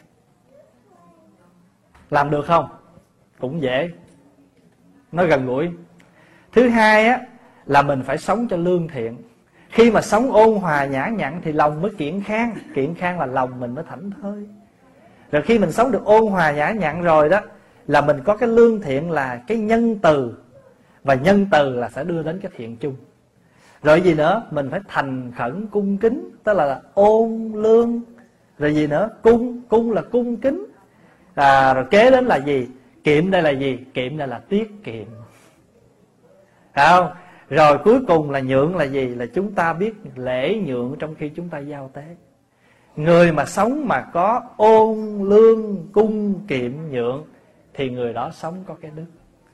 Làm được không? Cũng dễ, nó gần gũi. Thứ hai á, là mình phải sống cho lương thiện. Khi mà sống ôn hòa nhã nhặn thì lòng mới kiện khang. Kiện khang là lòng mình mới thảnh thơi. Rồi khi mình sống được ôn hòa nhã nhặn rồi đó, là mình có cái lương thiện là cái nhân từ. Và nhân từ là sẽ đưa đến cái thiện chung. Rồi gì nữa? Mình phải thành khẩn cung kính, tức là ôn lương. Rồi gì nữa? Cung là cung kính. Rồi kế đến là gì? Kiệm đây là gì? Kiệm đây là tiết kiệm, phải không? Rồi cuối cùng là nhượng là gì? Là chúng ta biết lễ nhượng trong khi chúng ta giao tế. Người mà sống mà có ôn lương cung kiệm nhượng thì người đó sống có cái đức.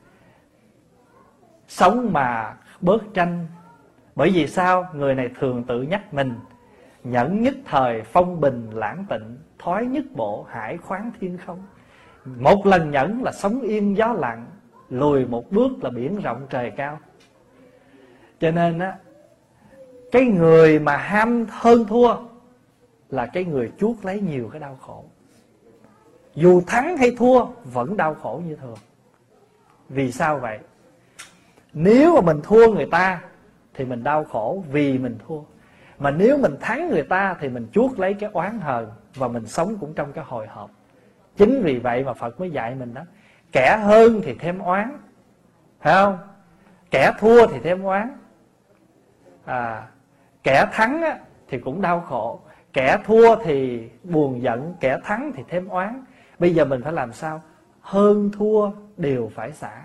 Sống mà bớt tranh. Bởi vì sao? Người này thường tự nhắc mình: nhẫn nhất thời phong bình lãng tịnh, thoái nhất bộ hải khoáng thiên không. Một lần nhẫn là sống yên gió lặng, lùi một bước là biển rộng trời cao. Cho nên á, cái người mà ham hơn thua là cái người chuốc lấy nhiều cái đau khổ. Dù thắng hay thua vẫn đau khổ như thường. Vì sao vậy? Nếu mà mình thua người ta thì mình đau khổ vì mình thua. Mà nếu mình thắng người ta thì mình chuốc lấy cái oán hờn, và mình sống cũng trong cái hồi hộp. Chính vì vậy mà Phật mới dạy mình đó: kẻ hơn thì thêm oán, phải không? Kẻ thua thì thêm oán. Kẻ thắng á, thì cũng đau khổ. Kẻ thua thì buồn giận, kẻ thắng thì thêm oán. Bây giờ mình phải làm sao? Hơn thua đều phải xả.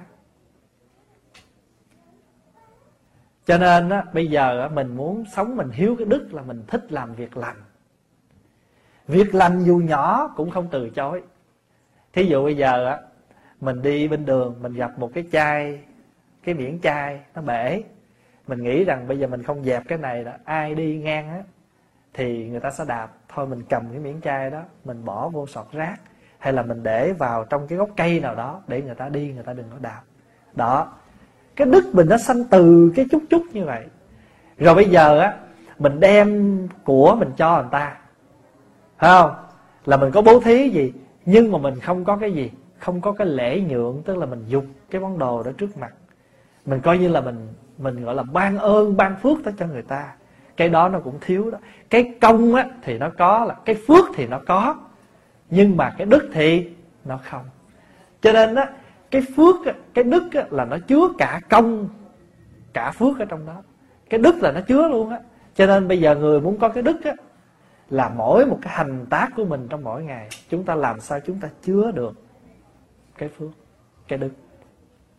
Cho nên á, bây giờ á, mình muốn sống mình hiếu cái đức là mình thích làm việc lành. Việc lành dù nhỏ cũng không từ chối. Thí dụ bây giờ á, mình đi bên đường, mình gặp một cái chai, cái miệng chai nó bể. Mình nghĩ rằng bây giờ mình không dẹp cái này là ai đi ngang á thì người ta sẽ đạp. Thôi mình cầm cái miệng chai đó, mình bỏ vô sọt rác, hay là mình để vào trong cái gốc cây nào đó để người ta đi, người ta đừng có đạp. Đó, cái đức mình nó sanh từ cái chút chút như vậy. Rồi bây giờ á, mình đem của mình cho người ta, phải không? Là mình có bố thí gì, nhưng mà mình không có cái gì, không có cái lễ nhượng, tức là mình giục cái món đồ đó trước mặt. Mình coi như là mình gọi là ban ơn, ban phước tới cho người ta. Cái đó nó cũng thiếu đó. Cái công á thì nó có, là cái phước thì nó có, nhưng mà cái đức thì nó không. Cho nên á, cái phước, cái đức á, là nó chứa cả công, cả phước ở trong đó. Cái đức là nó chứa luôn á. Cho nên bây giờ người muốn có cái đức á, là mỗi một cái hành tác của mình trong mỗi ngày, chúng ta làm sao chúng ta chứa được cái phước, cái đức.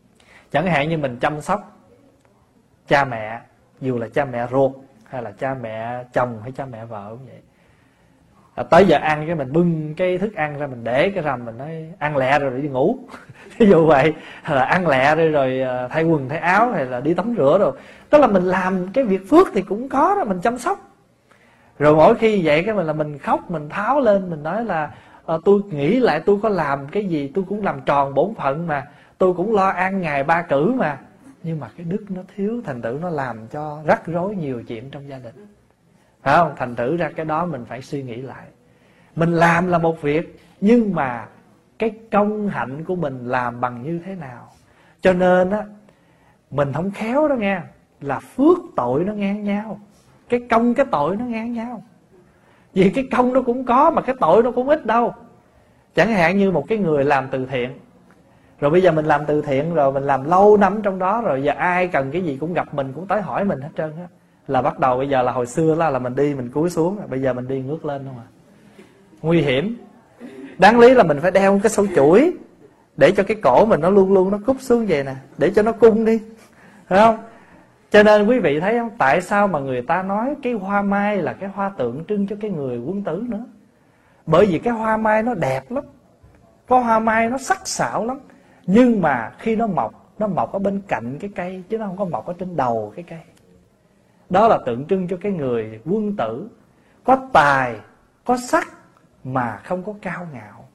Chẳng hạn như mình chăm sóc cha mẹ, dù là cha mẹ ruột hay là cha mẹ chồng hay cha mẹ vợ cũng vậy. Tới giờ ăn cái mình bưng cái thức ăn ra, mình để cái rằm, mình nói ăn lẹ rồi đi ngủ. Ví dụ vậy, hay là ăn lẹ rồi thay quần thay áo, hay là đi tắm rửa rồi. Tức là mình làm cái việc phước thì cũng có đó, mình chăm sóc. Rồi mỗi khi vậy cái mình khóc, mình tháo lên, mình nói là tôi nghĩ lại tôi có làm cái gì, tôi cũng làm tròn bổn phận mà, tôi cũng lo ăn ngày 3 cử mà. Nhưng mà cái đức nó thiếu, thành thử nó làm cho rắc rối nhiều chuyện trong gia đình, phải không? Thành thử ra cái đó mình phải suy nghĩ lại. Mình làm là một việc, nhưng mà cái công hạnh của mình làm bằng như thế nào. Cho nên á, mình không khéo đó nghe, là phước tội nó ngang nhau, cái công cái tội nó ngang nhau. Vì cái công nó cũng có mà cái tội nó cũng ít đâu. Chẳng hạn như một cái người làm từ thiện, rồi bây giờ mình làm từ thiện rồi mình làm lâu năm trong đó, rồi giờ ai cần cái gì cũng gặp mình, cũng tới hỏi mình hết trơn á. Là bắt đầu bây giờ là hồi xưa là mình đi mình cúi xuống, bây giờ mình đi ngước lên không à. Nguy hiểm. Đáng lý là mình phải đeo cái sâu chuỗi để cho cái cổ mình nó luôn luôn nó cúp xuống vậy nè, để cho nó cung đi, phải không? Cho nên quý vị thấy không, tại sao mà người ta nói cái hoa mai là cái hoa tượng trưng cho cái người quân tử nữa? Bởi vì cái hoa mai nó đẹp lắm, có hoa mai nó sắc sảo lắm, nhưng mà khi nó mọc ở bên cạnh cái cây, chứ nó không có mọc ở trên đầu cái cây. Đó là tượng trưng cho cái người quân tử, có tài, có sắc mà không có cao ngạo.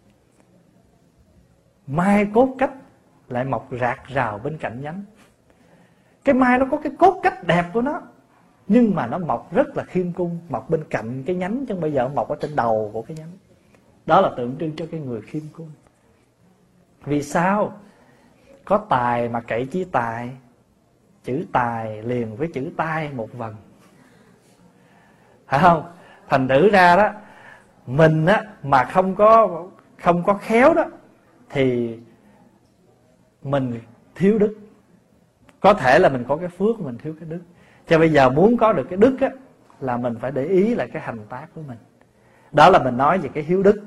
Mai cốt cách lại mọc rạc rào bên cạnh nhánh. Cái mai nó có cái cốt cách đẹp của nó, nhưng mà nó mọc rất là khiêm cung, mọc bên cạnh cái nhánh, chứ bây giờ mọc ở trên đầu của cái nhánh. Đó là tượng trưng cho cái người khiêm cung. Vì sao? Có tài mà cậy chí tài, chữ tài liền với chữ tai một vần, phải không? Thành thử ra đó, mình á mà không có khéo đó thì mình thiếu đức. Có thể là mình có cái phước, mình thiếu cái đức. Cho bây giờ muốn có được cái đức á, là mình phải để ý lại cái hành tác của mình. Đó là mình nói về cái hiếu đức.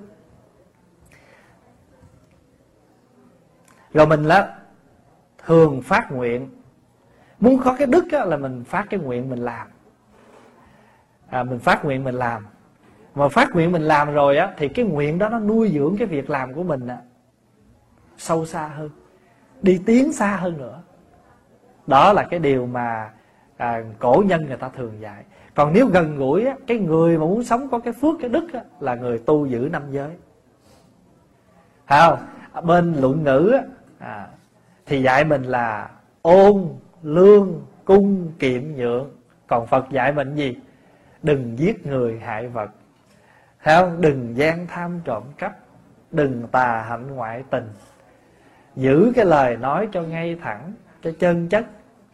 Rồi mình là thường phát nguyện. Muốn có cái đức á, là mình phát cái nguyện mình làm. Mình phát nguyện mình làm. Mà phát nguyện mình làm rồi á, thì cái nguyện đó nó nuôi dưỡng cái việc làm của mình á, sâu xa hơn, đi tiến xa hơn nữa. Đó là cái điều mà cổ nhân người ta thường dạy. Còn nếu gần gũi á, cái người mà muốn sống có cái phước cái đức á, là người tu giữ 5 giới, phải không? Bên Luận Ngữ á, thì dạy mình là ôn, lương, cung, kiệm, nhượng. Còn Phật dạy mình gì? Đừng giết người hại vật, phải không? Đừng gian tham trộm cắp, đừng tà hạnh ngoại tình, giữ cái lời nói cho ngay thẳng, cho chân chất.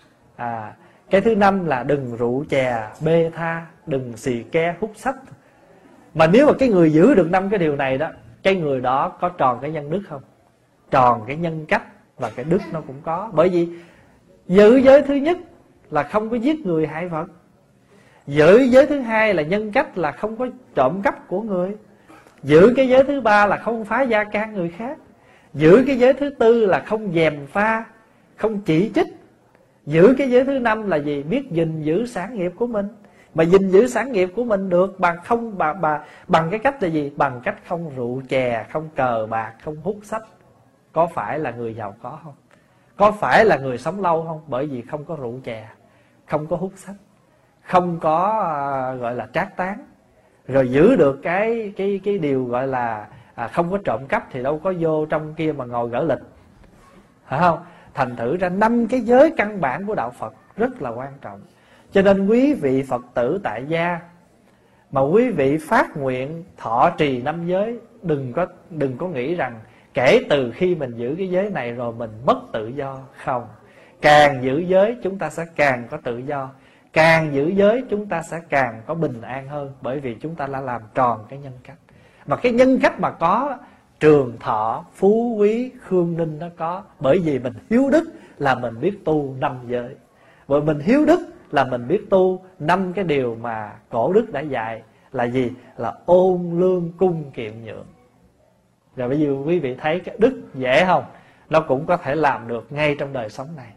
Cái thứ 5 là đừng rượu chè bê tha, đừng xì ke hút sách. Mà nếu mà cái người giữ được 5 cái điều này đó, cái người đó có tròn cái nhân đức không? Tròn cái nhân cách và cái đức nó cũng có. Bởi vì giữ giới thứ nhất là không có giết người hại vật, giữ giới thứ 2 là nhân cách, là không có trộm cắp của người, giữ cái giới thứ 3 là không phá gia can người khác, giữ cái giới thứ 4 là không gièm pha, không chỉ trích, giữ cái giới thứ 5 là gì? Biết gìn giữ sản nghiệp của mình. Mà gìn giữ sản nghiệp của mình được bằng cái cách là gì? Bằng cách không rượu chè, không cờ bạc, không hút sách. Có phải là người giàu có không? Có phải là người sống lâu không? Bởi vì không có rượu chè, không có hút sách, không có gọi là trác tán, rồi giữ được cái điều gọi là không có trộm cắp, thì đâu có vô trong kia mà ngồi gỡ lịch, phải không? Thành thử ra 5 cái giới căn bản của đạo Phật rất là quan trọng. Cho nên quý vị Phật tử tại gia mà quý vị phát nguyện thọ trì 5 giới, đừng có nghĩ rằng kể từ khi mình giữ cái giới này rồi mình mất tự do. Không, càng giữ giới chúng ta sẽ càng có tự do, càng giữ giới chúng ta sẽ càng có bình an hơn. Bởi vì chúng ta đã làm tròn cái nhân cách. Mà cái nhân cách mà có, trường thọ, phú quý, khương ninh nó có. Bởi vì mình hiếu đức là mình biết tu 5 giới. Bởi mình hiếu đức là mình biết tu 5 cái điều mà cổ đức đã dạy. Là gì? Là ôn, lương, cung, kiệm, nhượng. Rồi bây giờ quý vị thấy cái đức dễ không? nó cũng có thể làm được ngay trong đời sống này.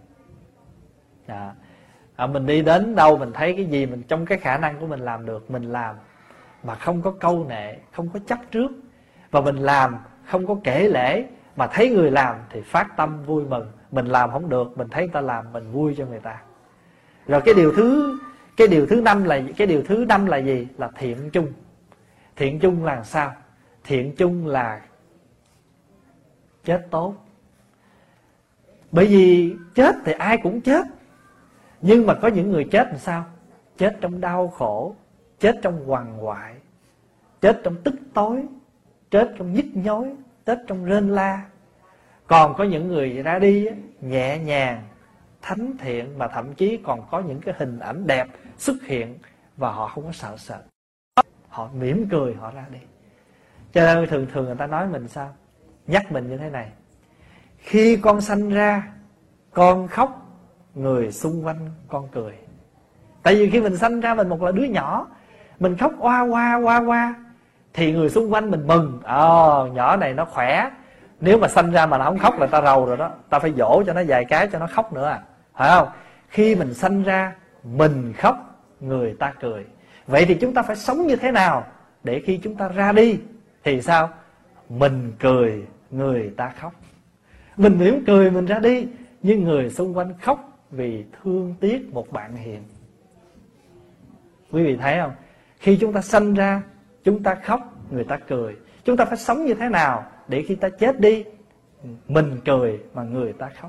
Mình đi đến đâu mình thấy cái gì mình trong cái khả năng của mình làm được, mình làm mà không có câu nệ, không có chấp trước. Và mình làm không có kể lể, mà thấy người làm thì phát tâm vui mừng. Mình làm không được, mình thấy người ta làm, mình vui cho người ta. Rồi cái điều thứ năm là gì? Là thiện chung. Thiện chung là sao? Thiện chung là chết tốt. Bởi vì chết thì ai cũng chết, nhưng mà có những người chết làm sao? Chết trong đau khổ, chết trong quằn quại, chết trong tức tối, chết trong nhức nhối, chết trong rên la. Còn có những người ra đi nhẹ nhàng, thánh thiện, mà thậm chí còn có những cái hình ảnh đẹp xuất hiện, và họ không có sợ sệt, họ mỉm cười, họ ra đi. Cho nên thường thường người ta nói mình sao? Nhắc mình như thế này: khi con sanh ra, con khóc, người xung quanh con cười. Tại vì khi mình sanh ra, mình một là đứa nhỏ, mình khóc oa oa, thì người xung quanh mình mừng. Nhỏ này nó khỏe. Nếu mà sanh ra mà nó không khóc là ta rầu rồi đó, ta phải dỗ cho nó vài cái cho nó khóc nữa, phải không? Khi mình sanh ra, mình khóc, người ta cười. Vậy thì chúng ta phải sống như thế nào để khi chúng ta ra đi thì sao? Mình cười, người ta khóc. Mình mỉm cười mình ra đi, nhưng người xung quanh khóc vì thương tiếc một bạn hiền. Quý vị thấy không? Khi chúng ta sanh ra, chúng ta khóc, người ta cười. Chúng ta phải sống như thế nào để khi ta chết đi, mình cười mà người ta khóc.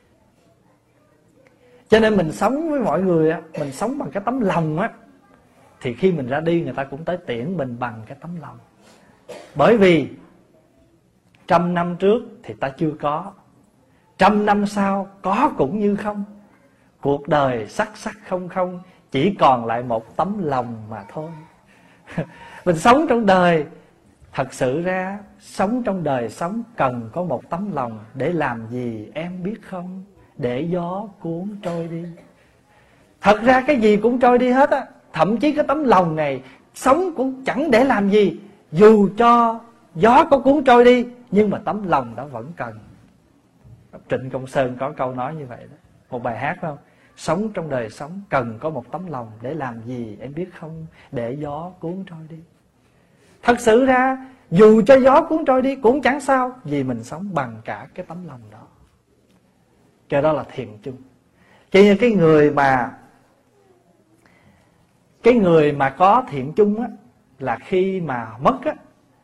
Cho nên mình sống với mọi người, mình sống bằng cái tấm lòng á, thì khi mình ra đi người ta cũng tới tiễn mình bằng cái tấm lòng. Bởi vì 100 năm trước thì ta chưa có, 100 năm sau có cũng như không. Cuộc đời sắc sắc không không, chỉ còn lại một tấm lòng mà thôi. Mình sống trong đời, thật sự ra sống trong đời sống cần có một tấm lòng. Để làm gì em biết không? Để gió cuốn trôi đi. Thật ra cái gì cũng trôi đi hết á. Thậm chí cái tấm lòng này sống cũng chẳng để làm gì. Dù cho gió có cuốn trôi đi, nhưng mà tấm lòng đó vẫn cần. Trịnh Công Sơn có câu nói như vậy đó, một bài hát không? Sống trong đời sống cần có một tấm lòng. Để làm gì em biết không? Để gió cuốn trôi đi. Thật sự ra dù cho gió cuốn trôi đi cũng chẳng sao, vì mình sống bằng cả cái tấm lòng đó. Cái đó là thiện chung. Cho nên cái người mà có thiện chung á, là khi mà mất á,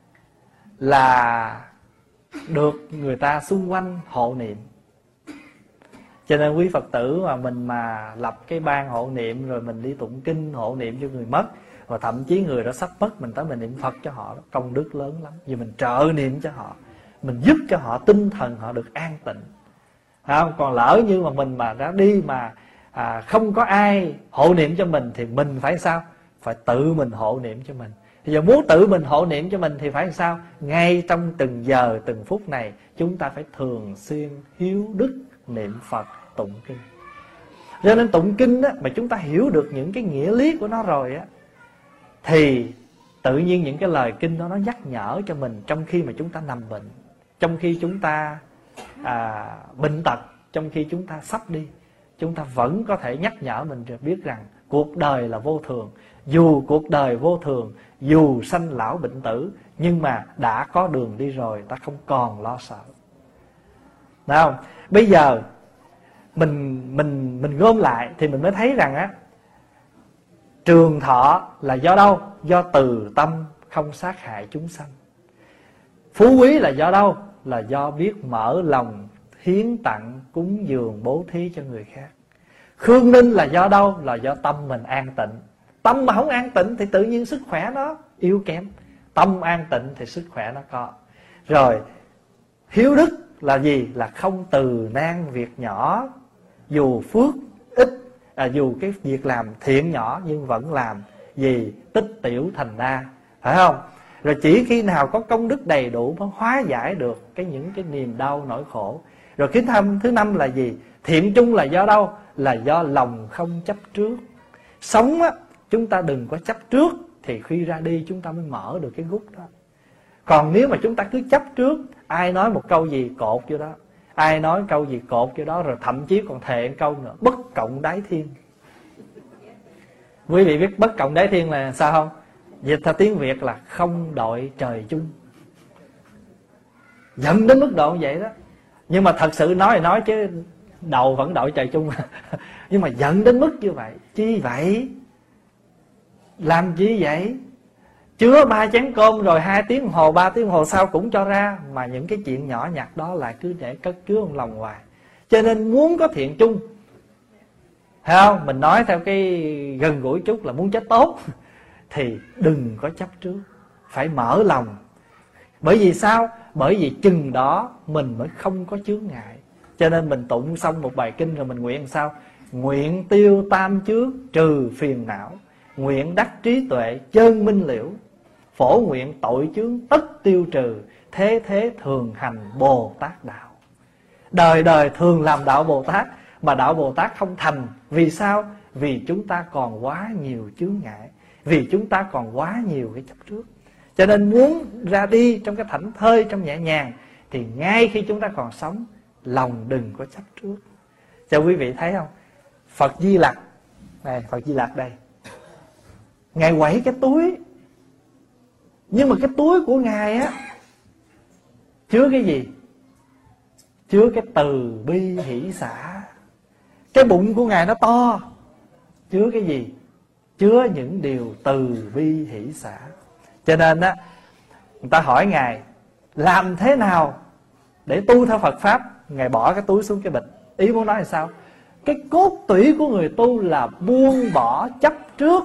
là được người ta xung quanh hộ niệm. Cho nên quý Phật tử mà mình mà lập cái ban hộ niệm, rồi mình đi tụng kinh hộ niệm cho người mất, và thậm chí người đó sắp mất, mình tới mình niệm Phật cho họ, công đức lớn lắm. Vì mình trợ niệm cho họ, mình giúp cho họ tinh thần họ được an tịnh. Không? Còn lỡ như mà mình mà ra đi mà không có ai hộ niệm cho mình, thì mình phải sao? Phải tự mình hộ niệm cho mình. Thì giờ muốn tự mình hộ niệm cho mình thì phải sao? Ngay trong từng giờ từng phút này, chúng ta phải thường xuyên hiếu đức niệm Phật tụng kinh. Cho nên tụng kinh á, mà chúng ta hiểu được những cái nghĩa lý của nó rồi á, thì tự nhiên những cái lời kinh đó nó nhắc nhở cho mình trong khi mà chúng ta nằm bệnh, trong khi chúng ta bệnh tật, trong khi chúng ta sắp đi, chúng ta vẫn có thể nhắc nhở mình được biết rằng cuộc đời là vô thường. Dù cuộc đời vô thường, dù sanh lão bệnh tử, nhưng mà đã có đường đi rồi, ta không còn lo sợ. Đúng không? Bây giờ mình gom lại thì mình mới thấy rằng á, trường thọ là do đâu? Do từ tâm không sát hại chúng sanh. Phú quý là do đâu? Là do biết mở lòng hiến tặng, cúng dường, bố thí cho người khác. Khương ninh là do đâu? Là do tâm mình an tịnh. Tâm mà không an tịnh thì tự nhiên sức khỏe nó yếu kém. Tâm an tịnh thì sức khỏe nó có. Rồi hiếu đức là gì? Là không từ nan việc nhỏ, dù phước ít, dù cái việc làm thiện nhỏ nhưng vẫn làm gì? Tích tiểu thành đa, phải không? Rồi chỉ khi nào có công đức đầy đủ mới hóa giải được những cái niềm đau nỗi khổ. Rồi cái thứ năm là gì? Thiện chung là do đâu? Là do lòng không chấp trước. Sống á, chúng ta đừng có chấp trước, thì khi ra đi chúng ta mới mở được cái gút đó. Còn nếu mà chúng ta cứ chấp trước, ai nói một câu gì cột vô đó, Ai nói câu gì cột cho đó, rồi thậm chí còn thề câu nữa: bất cộng đái thiên. Quý vị biết bất cộng đái thiên là sao không? Dịch theo tiếng Việt là không đội trời chung. Giận đến mức độ như vậy đó. Nhưng mà thật sự nói thì nói chứ đầu vẫn đội trời chung. Nhưng mà giận đến mức như vậy. Chi vậy? Làm chi vậy? Chứa 3 chén cơm rồi 2 tiếng đồng hồ 3 tiếng đồng hồ sau cũng cho ra. Mà những cái chuyện nhỏ nhặt đó lại cứ để cất chứa trong lòng hoài. Cho nên muốn có thiện chung, thấy không? Mình nói theo cái gần gũi chút là muốn chết tốt thì đừng có chấp trước, phải mở lòng. Bởi vì sao? Bởi vì chừng đó mình mới không có chướng ngại. Cho nên mình tụng xong một bài kinh rồi mình nguyện làm sao? Nguyện tiêu tam chướng trừ phiền não, nguyện đắc trí tuệ chân minh liễu, phổ nguyện tội chướng tất tiêu trừ, thế thế thường hành Bồ Tát đạo. Đời đời thường làm đạo Bồ Tát, mà đạo Bồ Tát không thành. Vì sao? Vì chúng ta còn quá nhiều chướng ngại, vì chúng ta còn quá nhiều cái chấp trước. Cho nên muốn ra đi trong cái thảnh thơi, trong nhẹ nhàng, thì ngay khi chúng ta còn sống, lòng đừng có chấp trước. Cho quý vị thấy không? Phật Di Lặc này, Phật Di Lặc đây, Ngài quẩy cái túi, nhưng mà cái túi của Ngài á chứa cái gì? Chứa cái từ bi hỷ xả. Cái bụng của Ngài nó to, chứa cái gì? Chứa những điều từ bi hỷ xả. Cho nên á, người ta hỏi Ngài làm thế nào để tu theo Phật Pháp. Ngài bỏ cái túi xuống cái bịch. Ý muốn nói là sao? Cái cốt tủy của người tu là buông bỏ chấp trước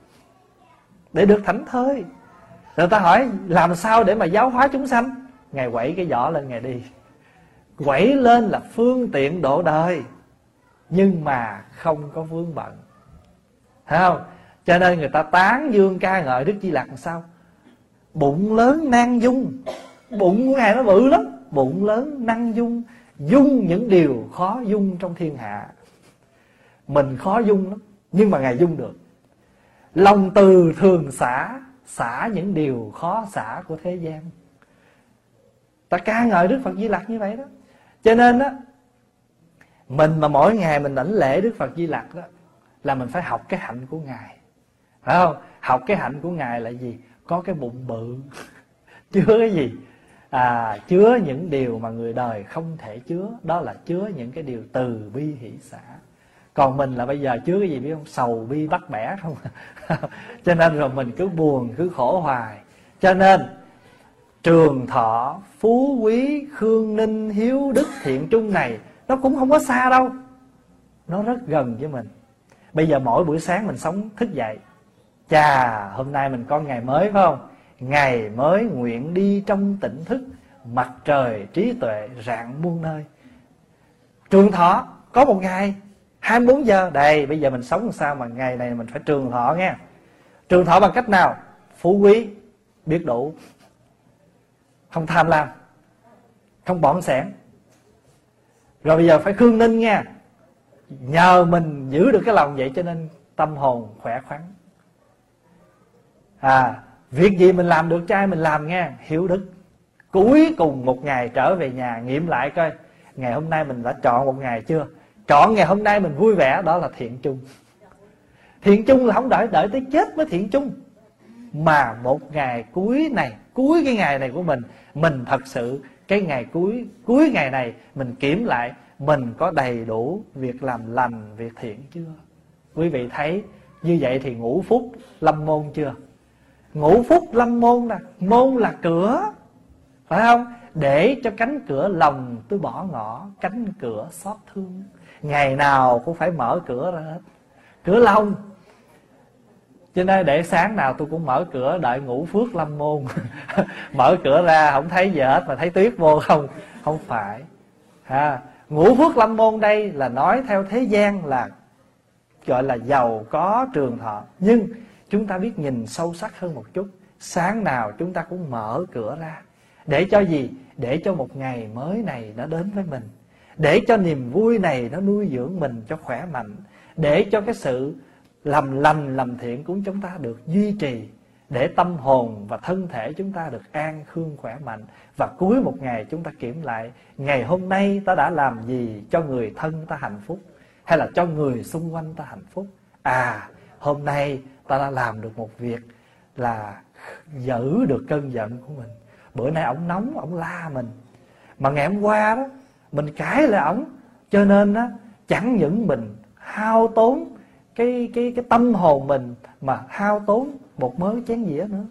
để được thảnh thơi. Người ta hỏi làm sao để mà giáo hóa chúng sanh. Ngài quẩy cái giỏ lên Ngài đi. Quẩy lên là phương tiện độ đời, nhưng mà không có vướng bận, thấy không? Cho nên người ta tán dương ca ngợi Đức Di Lặc làm sao? Bụng lớn năng dung. Bụng của Ngài nó bự lắm. Bụng lớn năng dung, dung những điều khó dung trong thiên hạ. Mình khó dung lắm, nhưng mà Ngài dung được. Lòng từ thường xả, xả những điều khó xả của thế gian. Ta ca ngợi Đức Phật Di Lặc như vậy đó. Cho nên á, mình mà mỗi ngày mình đảnh lễ Đức Phật Di Lặc đó, là mình phải học cái hạnh của Ngài, phải không? Học cái hạnh của Ngài là gì? Có cái bụng bự chứa cái gì? Chứa những điều mà người đời không thể chứa. Đó là chứa những cái điều từ bi hỷ xả. Còn mình là bây giờ chứa cái gì biết không? Sầu bi bắt bẻ không. Cho nên rồi mình cứ buồn, cứ khổ hoài. Cho nên trường thọ, phú quý, khương ninh, hiếu đức, thiện trung này nó cũng không có xa đâu, nó rất gần với mình. Bây giờ mỗi buổi sáng mình sống thức dậy, chà, hôm nay mình có ngày mới phải không? Ngày mới nguyện đi trong tỉnh thức, mặt trời trí tuệ rạng muôn nơi. Trường thọ có một ngày 24 giờ. Đây, bây giờ mình sống làm sao mà ngày này mình phải trường thọ nghe. Trường thọ bằng cách nào? Phú quý, biết đủ, không tham lam, không bỏng sẻn. Rồi bây giờ phải khương ninh nha. Nhờ mình giữ được cái lòng vậy cho nên tâm hồn khỏe khoắn. Việc gì mình làm được trai mình làm nghe. Hiếu đức. Cuối cùng một ngày trở về nhà nghiệm lại coi ngày hôm nay mình đã chọn một ngày chưa. Chọn ngày hôm nay mình vui vẻ, đó là thiện chung. Thiện chung là không đợi tới chết mới thiện chung, mà một ngày cuối này, cuối cái ngày này của mình thật sự cái ngày cuối ngày này mình kiểm lại mình có đầy đủ việc làm lành, việc thiện chưa. Quý vị thấy như vậy thì ngũ phúc lâm môn chưa? Ngũ phúc lâm môn là môn là cửa, phải không? Để cho cánh cửa lòng tôi bỏ ngỏ, cánh cửa xót thương. Ngày nào cũng phải mở cửa ra hết, cửa lòng. Cho nên để sáng nào tôi cũng mở cửa đợi ngũ phước lâm môn. Mở cửa ra không thấy gì hết mà thấy tuyết vô không? Không phải. Ngũ phước lâm môn đây là nói theo thế gian là gọi là giàu có trường thọ. Nhưng chúng ta biết nhìn sâu sắc hơn một chút. Sáng nào chúng ta cũng mở cửa ra. Để cho gì? Để cho một ngày mới này nó đến với mình. Để cho niềm vui này nó nuôi dưỡng mình cho khỏe mạnh. Để cho cái sự làm lành, làm thiện của chúng ta được duy trì. để tâm hồn và thân thể chúng ta được an khương khỏe mạnh. Và cuối một ngày chúng ta kiểm lại, ngày hôm nay ta đã làm gì cho người thân ta hạnh phúc, hay là cho người xung quanh ta hạnh phúc. Hôm nay ta đã làm được một việc là giữ được cơn giận của mình. Bữa nay ổng nóng, ổng la mình, mà ngày hôm qua đó mình cãi lại ổng, cho nên đó chẳng những mình hao tốn cái tâm hồn mình, mà hao tốn một mớ chén dĩa nữa.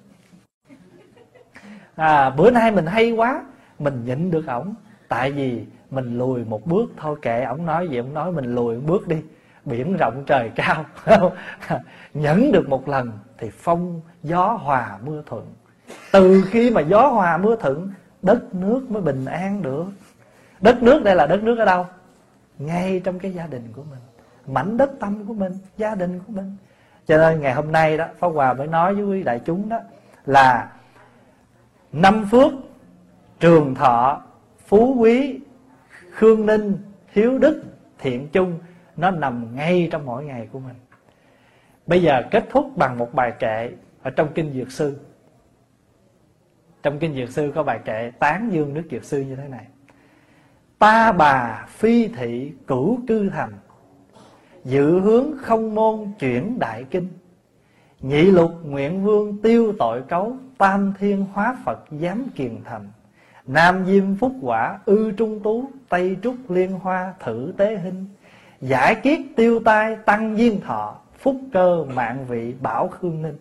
Bữa nay mình hay quá, mình nhịn được ổng, tại vì mình lùi một bước thôi, kệ ổng nói gì ổng nói, mình lùi một bước đi, biển rộng trời cao. Nhẫn được một lần thì phong gió hòa mưa thuận. Từ khi mà gió hòa mưa thuận, đất nước mới bình an được. Đất nước đây là đất nước ở đâu? Ngay trong cái gia đình của mình, mảnh đất tâm của mình, gia đình của mình. Cho nên ngày hôm nay đó, Pháp Hòa mới nói với quý đại chúng đó là năm phước, trường thọ, phú quý, khương ninh, hiếu đức, thiện chung, nó nằm ngay trong mỗi ngày của mình. Bây giờ kết thúc bằng một bài kệ ở trong Kinh Dược Sư. Trong Kinh Dược Sư có bài kệ tán dương Đức Dược Sư như thế này: Ta bà phi thị cửu cư thành, dự hướng không môn chuyển đại kinh. Nhị lục nguyện vương tiêu tội cấu, tam thiên hóa Phật giám kiền thành. Nam diêm phúc quả ư trung tú, tây trúc liên hoa thử tế hình. Giải kiết tiêu tai tăng duyên thọ, phúc cơ mạng vị bảo khương ninh.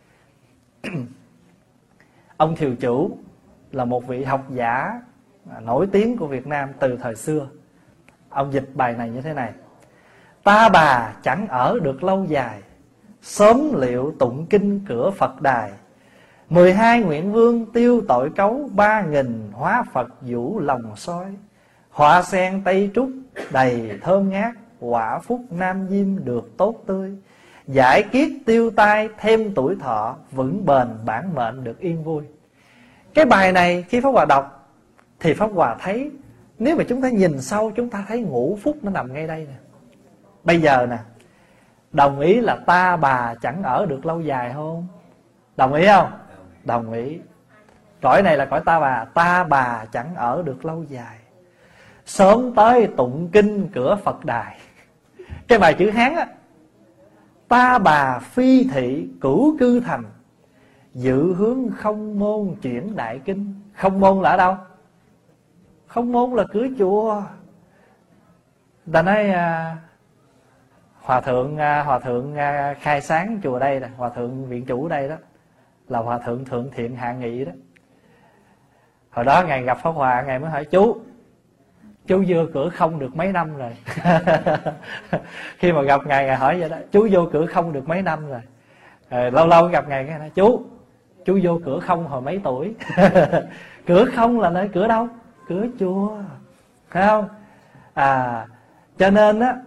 Ông Thiều Chủ là một vị học giả nổi tiếng của Việt Nam từ thời xưa. Ông dịch bài này như thế này: Ta bà chẳng ở được lâu dài, sớm liệu tụng kinh cửa Phật đài. 12 nguyện vương tiêu tội cấu, 3000 hóa Phật vũ lòng soi. Hoa sen tây trúc đầy thơm ngát, quả phúc nam diêm được tốt tươi. Giải kiết tiêu tai thêm tuổi thọ, vững bền bản mệnh được yên vui. Cái bài này khi Pháp Hòa đọc thì Pháp Hòa thấy, nếu mà chúng ta nhìn sâu, chúng ta thấy ngũ phúc nó nằm ngay đây nè. Bây giờ nè, đồng ý là ta bà chẳng ở được lâu dài không? Đồng ý không? Đồng ý. Cõi này là cõi ta bà chẳng ở được lâu dài, sớm tới tụng kinh cửa Phật đài. Cái bài chữ Hán á: Ta bà phi thị cửu cư thành, dự hướng không môn chuyển đại kinh. Không môn là ở đâu? Không môn là cửa chùa. Ta nói Hòa thượng khai sáng chùa đây nè, Hòa thượng viện chủ đây đó là Hòa thượng Thượng Thiện Hạ Nghị đó. Hồi đó Ngài gặp Pháp Hòa, Ngài mới hỏi: Chú vô cửa không được mấy năm rồi. Khi mà gặp Ngài hỏi vậy đó: Chú vô cửa không được mấy năm rồi. Lâu lâu gặp Ngài cái nói: Chú vô cửa không hồi mấy tuổi? Cửa không là nơi cửa đâu? Cửa chùa, phải không? Cho nên á,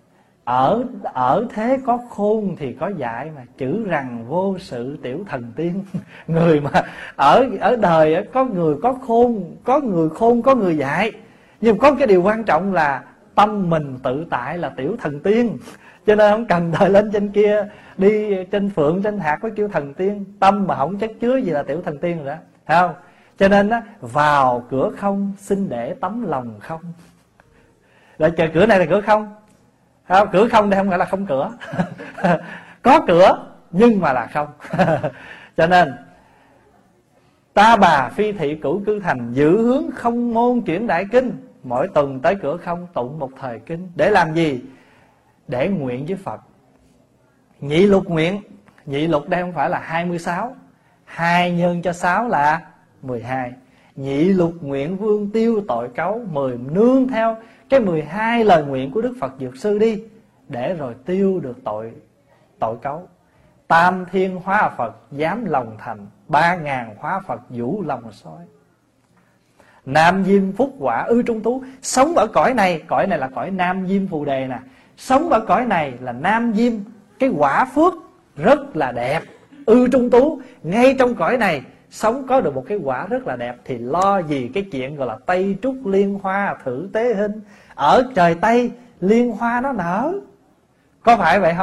ở thế có khôn thì có dại mà, chữ rằng vô sự tiểu thần tiên. Người mà ở đời có người có khôn, có người dại. Nhưng có cái điều quan trọng là tâm mình tự tại là tiểu thần tiên. Cho nên không cần đợi lên trên kia, đi trên phượng trên hạt mới kêu thần tiên. Tâm mà không chất chứa gì là tiểu thần tiên rồi đó, thấy không? Cho nên á, vào cửa không xin để tấm lòng không. Rồi chờ cửa này là cửa không. Không, cửa không đây không phải là không cửa. Có cửa nhưng mà là không. Cho nên ta bà phi thị cửu cư thành, dự hướng không môn chuyển đại kinh. Mỗi tuần tới cửa không tụng một thời kinh. Để làm gì? Để nguyện với Phật. Nhị lục nguyện. Nhị lục đây không phải là 26, 2 nhân cho 6 là 12. Nhị lục nguyện vương tiêu tội cấu, 10 nương theo cái 12 lời nguyện của Đức Phật Dược Sư đi, để rồi tiêu được tội cấu. Tam thiên hóa Phật dám lòng thành, 3000 hóa Phật vũ lòng soi. Nam diêm phúc quả ư trung tú. Sống ở cõi này là cõi nam diêm phù đề nè. Sống ở cõi này là nam diêm, cái quả phước rất là đẹp. Ư trung tú, ngay trong cõi này sống có được một cái quả rất là đẹp, thì lo gì cái chuyện gọi là tây trúc liên hoa thử tế hình. Ở trời Tây liên hoa nó nở, có phải vậy không?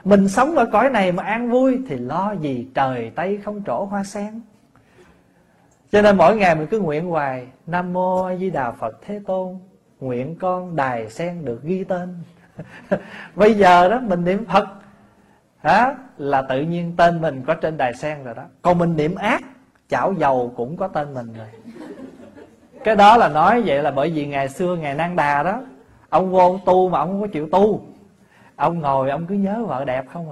Mình sống ở cõi này mà an vui thì lo gì trời Tây không trổ hoa sen. Cho nên mỗi ngày mình cứ nguyện hoài: Nam Mô A Di Đà Phật Thế Tôn, nguyện con đài sen được ghi tên. Bây giờ đó mình niệm Phật là tự nhiên tên mình có trên đài sen rồi đó. Còn mình niệm ác, chảo dầu cũng có tên mình rồi. Cái đó là nói vậy là bởi vì ngày xưa Ngài Nang Đà đó, ông vô ông tu mà ông không có chịu tu. Ông ngồi ông cứ nhớ vợ đẹp không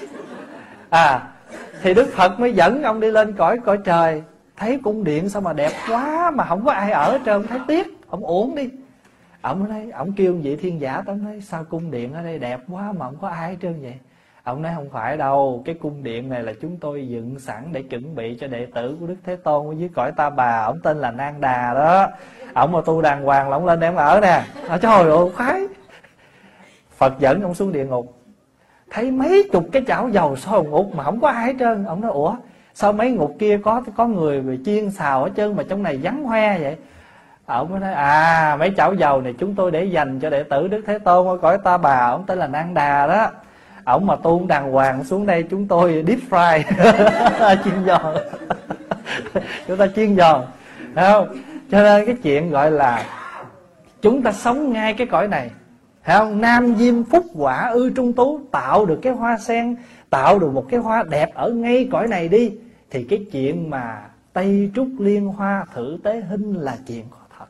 thì Đức Phật mới dẫn ông đi lên cõi trời. Thấy cung điện sao mà đẹp quá mà không có ai ở hết trơn, thấy tiếc, ông uổng đi. Ông kêu vị thiên giả, ông nói sao cung điện ở đây đẹp quá mà không có ai hết trơn vậy. Ông nói không phải đâu, cái cung điện này là chúng tôi dựng sẵn để chuẩn bị cho đệ tử của Đức Thế Tôn ở dưới cõi Ta Bà. Ông tên là Nang Đà đó, ông mà tu đàng hoàng là ông lên để ông ở nè. Trời ơi khoái. Phật dẫn ông xuống địa ngục, thấy mấy chục cái chảo dầu sôi ngục mà không có ai hết trơn. Ông nói ủa sao mấy ngục kia có người chiên xào hết trơn mà trong này vắng hoe vậy? Ông mới nói mấy chảo dầu này chúng tôi để dành cho đệ tử Đức Thế Tôn ở cõi Ta Bà. Ông tên là Nang Đà đó, ổng mà tu đàng hoàng xuống đây chúng tôi deep fry chiên giòn. Chúng ta chiên giòn, thấy không? Cho nên cái chuyện gọi là chúng ta sống ngay cái cõi này, thấy không? Nam diêm phúc quả ư trung tú, tạo được cái hoa sen, tạo được một cái hoa đẹp ở ngay cõi này đi, thì cái chuyện mà Tây trúc liên hoa thử tế hinh là chuyện có thật.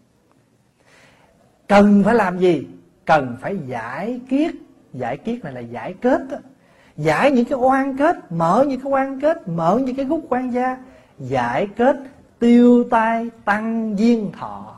Cần phải làm gì? Cần phải giải kiết. Giải kiết này là giải kết đó. Giải những cái oan kết, mở những cái oan kết, mở những cái gút oan gia. Giải kết tiêu tai tăng duyên thọ.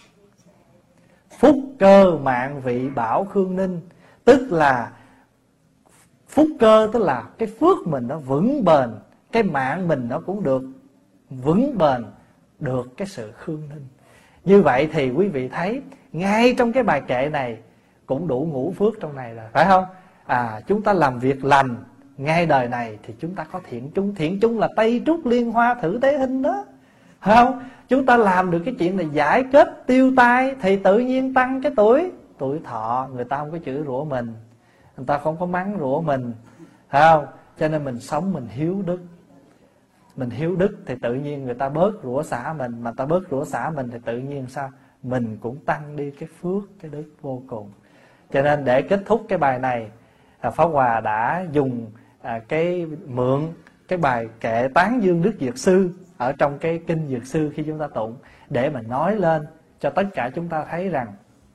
Phúc cơ mạng vị bảo khương ninh, tức là phúc cơ, tức là cái phước mình nó vững bền, cái mạng mình nó cũng được vững bền, được cái sự khương ninh. Như vậy thì quý vị thấy ngay trong cái bài kệ này cũng đủ ngũ phước trong này rồi, phải không? Chúng ta làm việc lành ngay đời này thì chúng ta có thiện chung. Thiện chung là Tây trúc liên hoa thử tế hinh đó, phải không? Chúng ta làm được cái chuyện này giải kết tiêu tai thì tự nhiên tăng cái tuổi thọ. Người ta không có chửi rủa mình, người ta không có mắng rủa mình, phải không? Cho nên mình sống mình hiếu đức. Mình hiếu đức thì tự nhiên người ta bớt rủa xả mình. Mà ta bớt rủa xả mình thì tự nhiên sao? Mình cũng tăng đi cái phước, cái đức vô cùng. Cho nên để kết thúc cái bài này, Pháp Hòa đã dùng mượn cái bài kệ Tán Dương Đức Dược Sư ở trong cái kinh Dược Sư khi chúng ta tụng, để mà nói lên cho tất cả chúng ta thấy rằng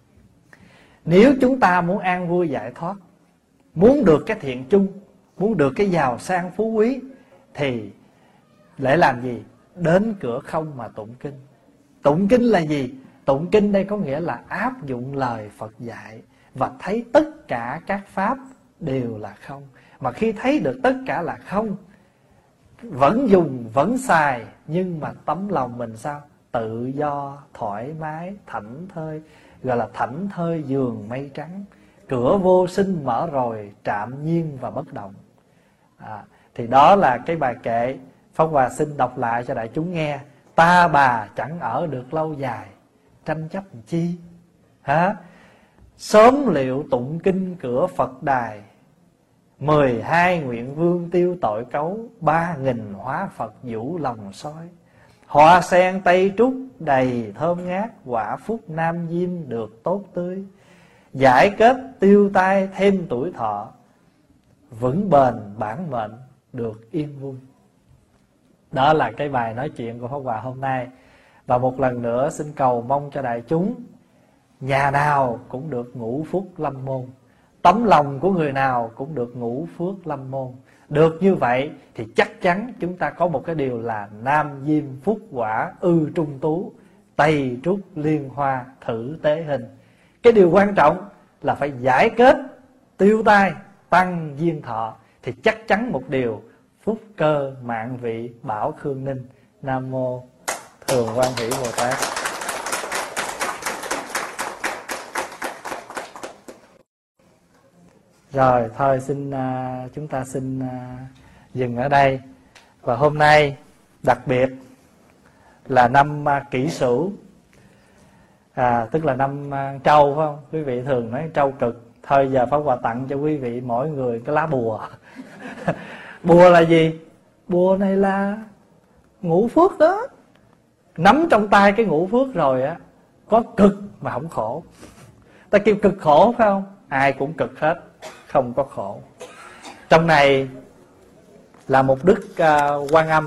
nếu chúng ta muốn an vui giải thoát, muốn được cái thiện chung, muốn được cái giàu sang phú quý, thì để làm gì? Đến cửa không mà tụng kinh. Tụng kinh là gì? Tụng kinh đây có nghĩa là áp dụng lời Phật dạy và thấy tất cả các pháp đều là không. Mà khi thấy được tất cả là không, vẫn dùng, vẫn xài, nhưng mà tấm lòng mình sao? Tự do, thoải mái, thảnh thơi. Gọi là thảnh thơi giường mây trắng. Cửa vô sinh mở rồi, trạm nhiên và bất động. Thì đó là cái bài kệ Pháp Hòa xin đọc lại cho đại chúng nghe. Ta bà chẳng ở được lâu dài, tranh chấp chi? Sớm liệu tụng kinh cửa Phật đài, 12 nguyện vương tiêu tội cấu, 3000 hóa Phật vũ lòng soi. Hoa sen Tây trúc đầy thơm ngát, quả phúc Nam diêm được tốt tươi. Giải kết tiêu tai thêm tuổi thọ, vững bền bản mệnh được yên vui. Đó là cái bài nói chuyện của Pháp Hòa hôm nay. Và một lần nữa xin cầu mong cho đại chúng, nhà nào cũng được ngũ phúc lâm môn, tấm lòng của người nào cũng được ngũ phước lâm môn. Được như vậy thì chắc chắn chúng ta có một cái điều là Nam diêm phúc quả ư trung tú, Tây trúc liên hoa thử tế hình. Cái điều quan trọng là phải giải kết tiêu tai tăng duyên thọ, thì chắc chắn một điều phúc cơ mạng vị bảo khương ninh. Nam mô Thường Quan Hỷ Bồ Tát. Rồi thôi chúng ta xin dừng ở đây. Và hôm nay đặc biệt là năm Kỷ Sửu, tức là năm Trâu, phải không? Quý vị thường nói Trâu Cực, Thôi giờ Pháp Hòa tặng cho quý vị mỗi người cái lá bùa. Bùa là gì? Bùa này là ngũ phước đó. Nắm trong tay cái ngũ phước rồi á, có cực mà không khổ. Ta kêu cực khổ phải không? Ai cũng cực hết, không có khổ. Trong này là một đức Quan Âm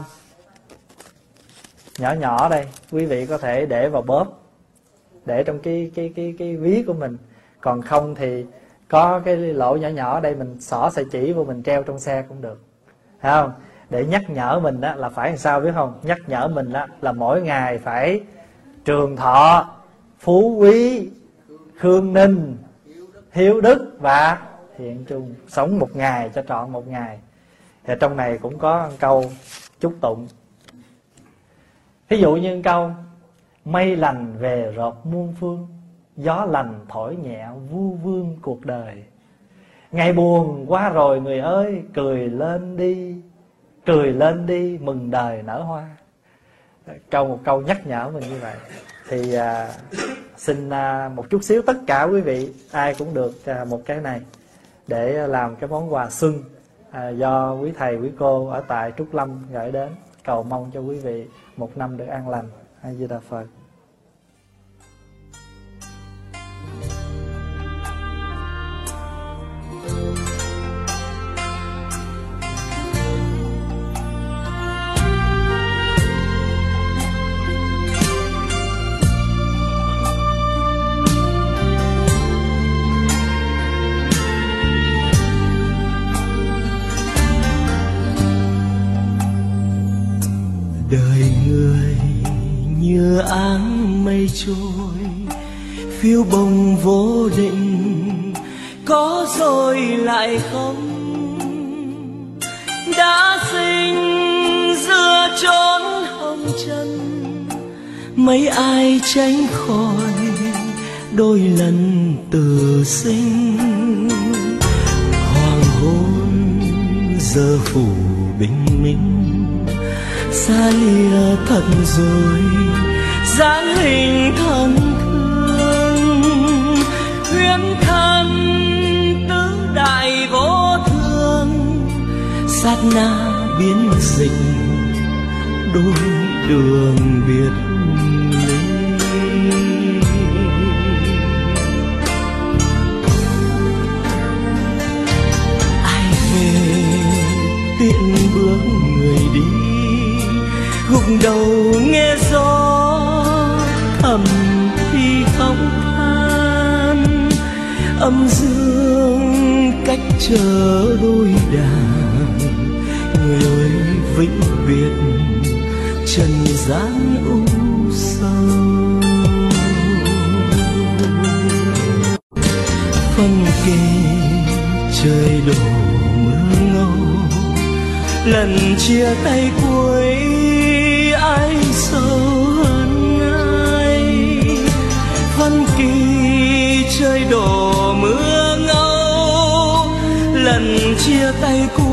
nhỏ nhỏ đây, quý vị có thể để vào bóp, để trong cái ví của mình. Còn không thì có cái lỗ nhỏ nhỏ đây, mình xỏ sợi chỉ vô, mình treo trong xe cũng được, thấy không? Để nhắc nhở mình đó là phải làm sao biết không? Nhắc nhở mình đó là mỗi ngày phải trường thọ, phú quý, khương ninh, hiếu đức và thiện trung. Sống một ngày cho trọn một ngày. Thì trong này cũng có câu chúc tụng. Ví dụ như câu: mây lành về rợp muôn phương, gió lành thổi nhẹ vu vương cuộc đời. Ngày buồn qua rồi người ơi, cười lên đi, cười lên đi, mừng đời nở hoa. Một câu nhắc nhở mình như vậy. Thì xin một chút xíu, tất cả quý vị ai cũng được một cái này để làm cái món quà xuân do quý thầy quý cô ở tại Trúc Lâm gửi đến, cầu mong cho quý vị một năm được an lành. A Di Đà Phật. Đời người như áng mây trôi, phiêu bồng vô định, có rồi lại không. Đã sinh giữa chốn hồng trần, mấy ai tránh khỏi đôi lần từ sinh. Hoàng hôn giờ phủ bình minh, xa lìa thật rồi dáng hình thân thương. Huyễn thân tứ đại vô thường, sát na biến dịch đôi đường biệt ly. Ai về tiện bước người đi, gục đầu nghe gió thầm thì không than. Âm dương cách chờ đôi đàn, người ơi vĩnh biệt trần gian u sầu. Phân kề trời đổ mưa ngâu, lần chia tay cuối ai sâu hơn ai. Phân kỳ trời đổ mưa ngâu, lần chia tay cuối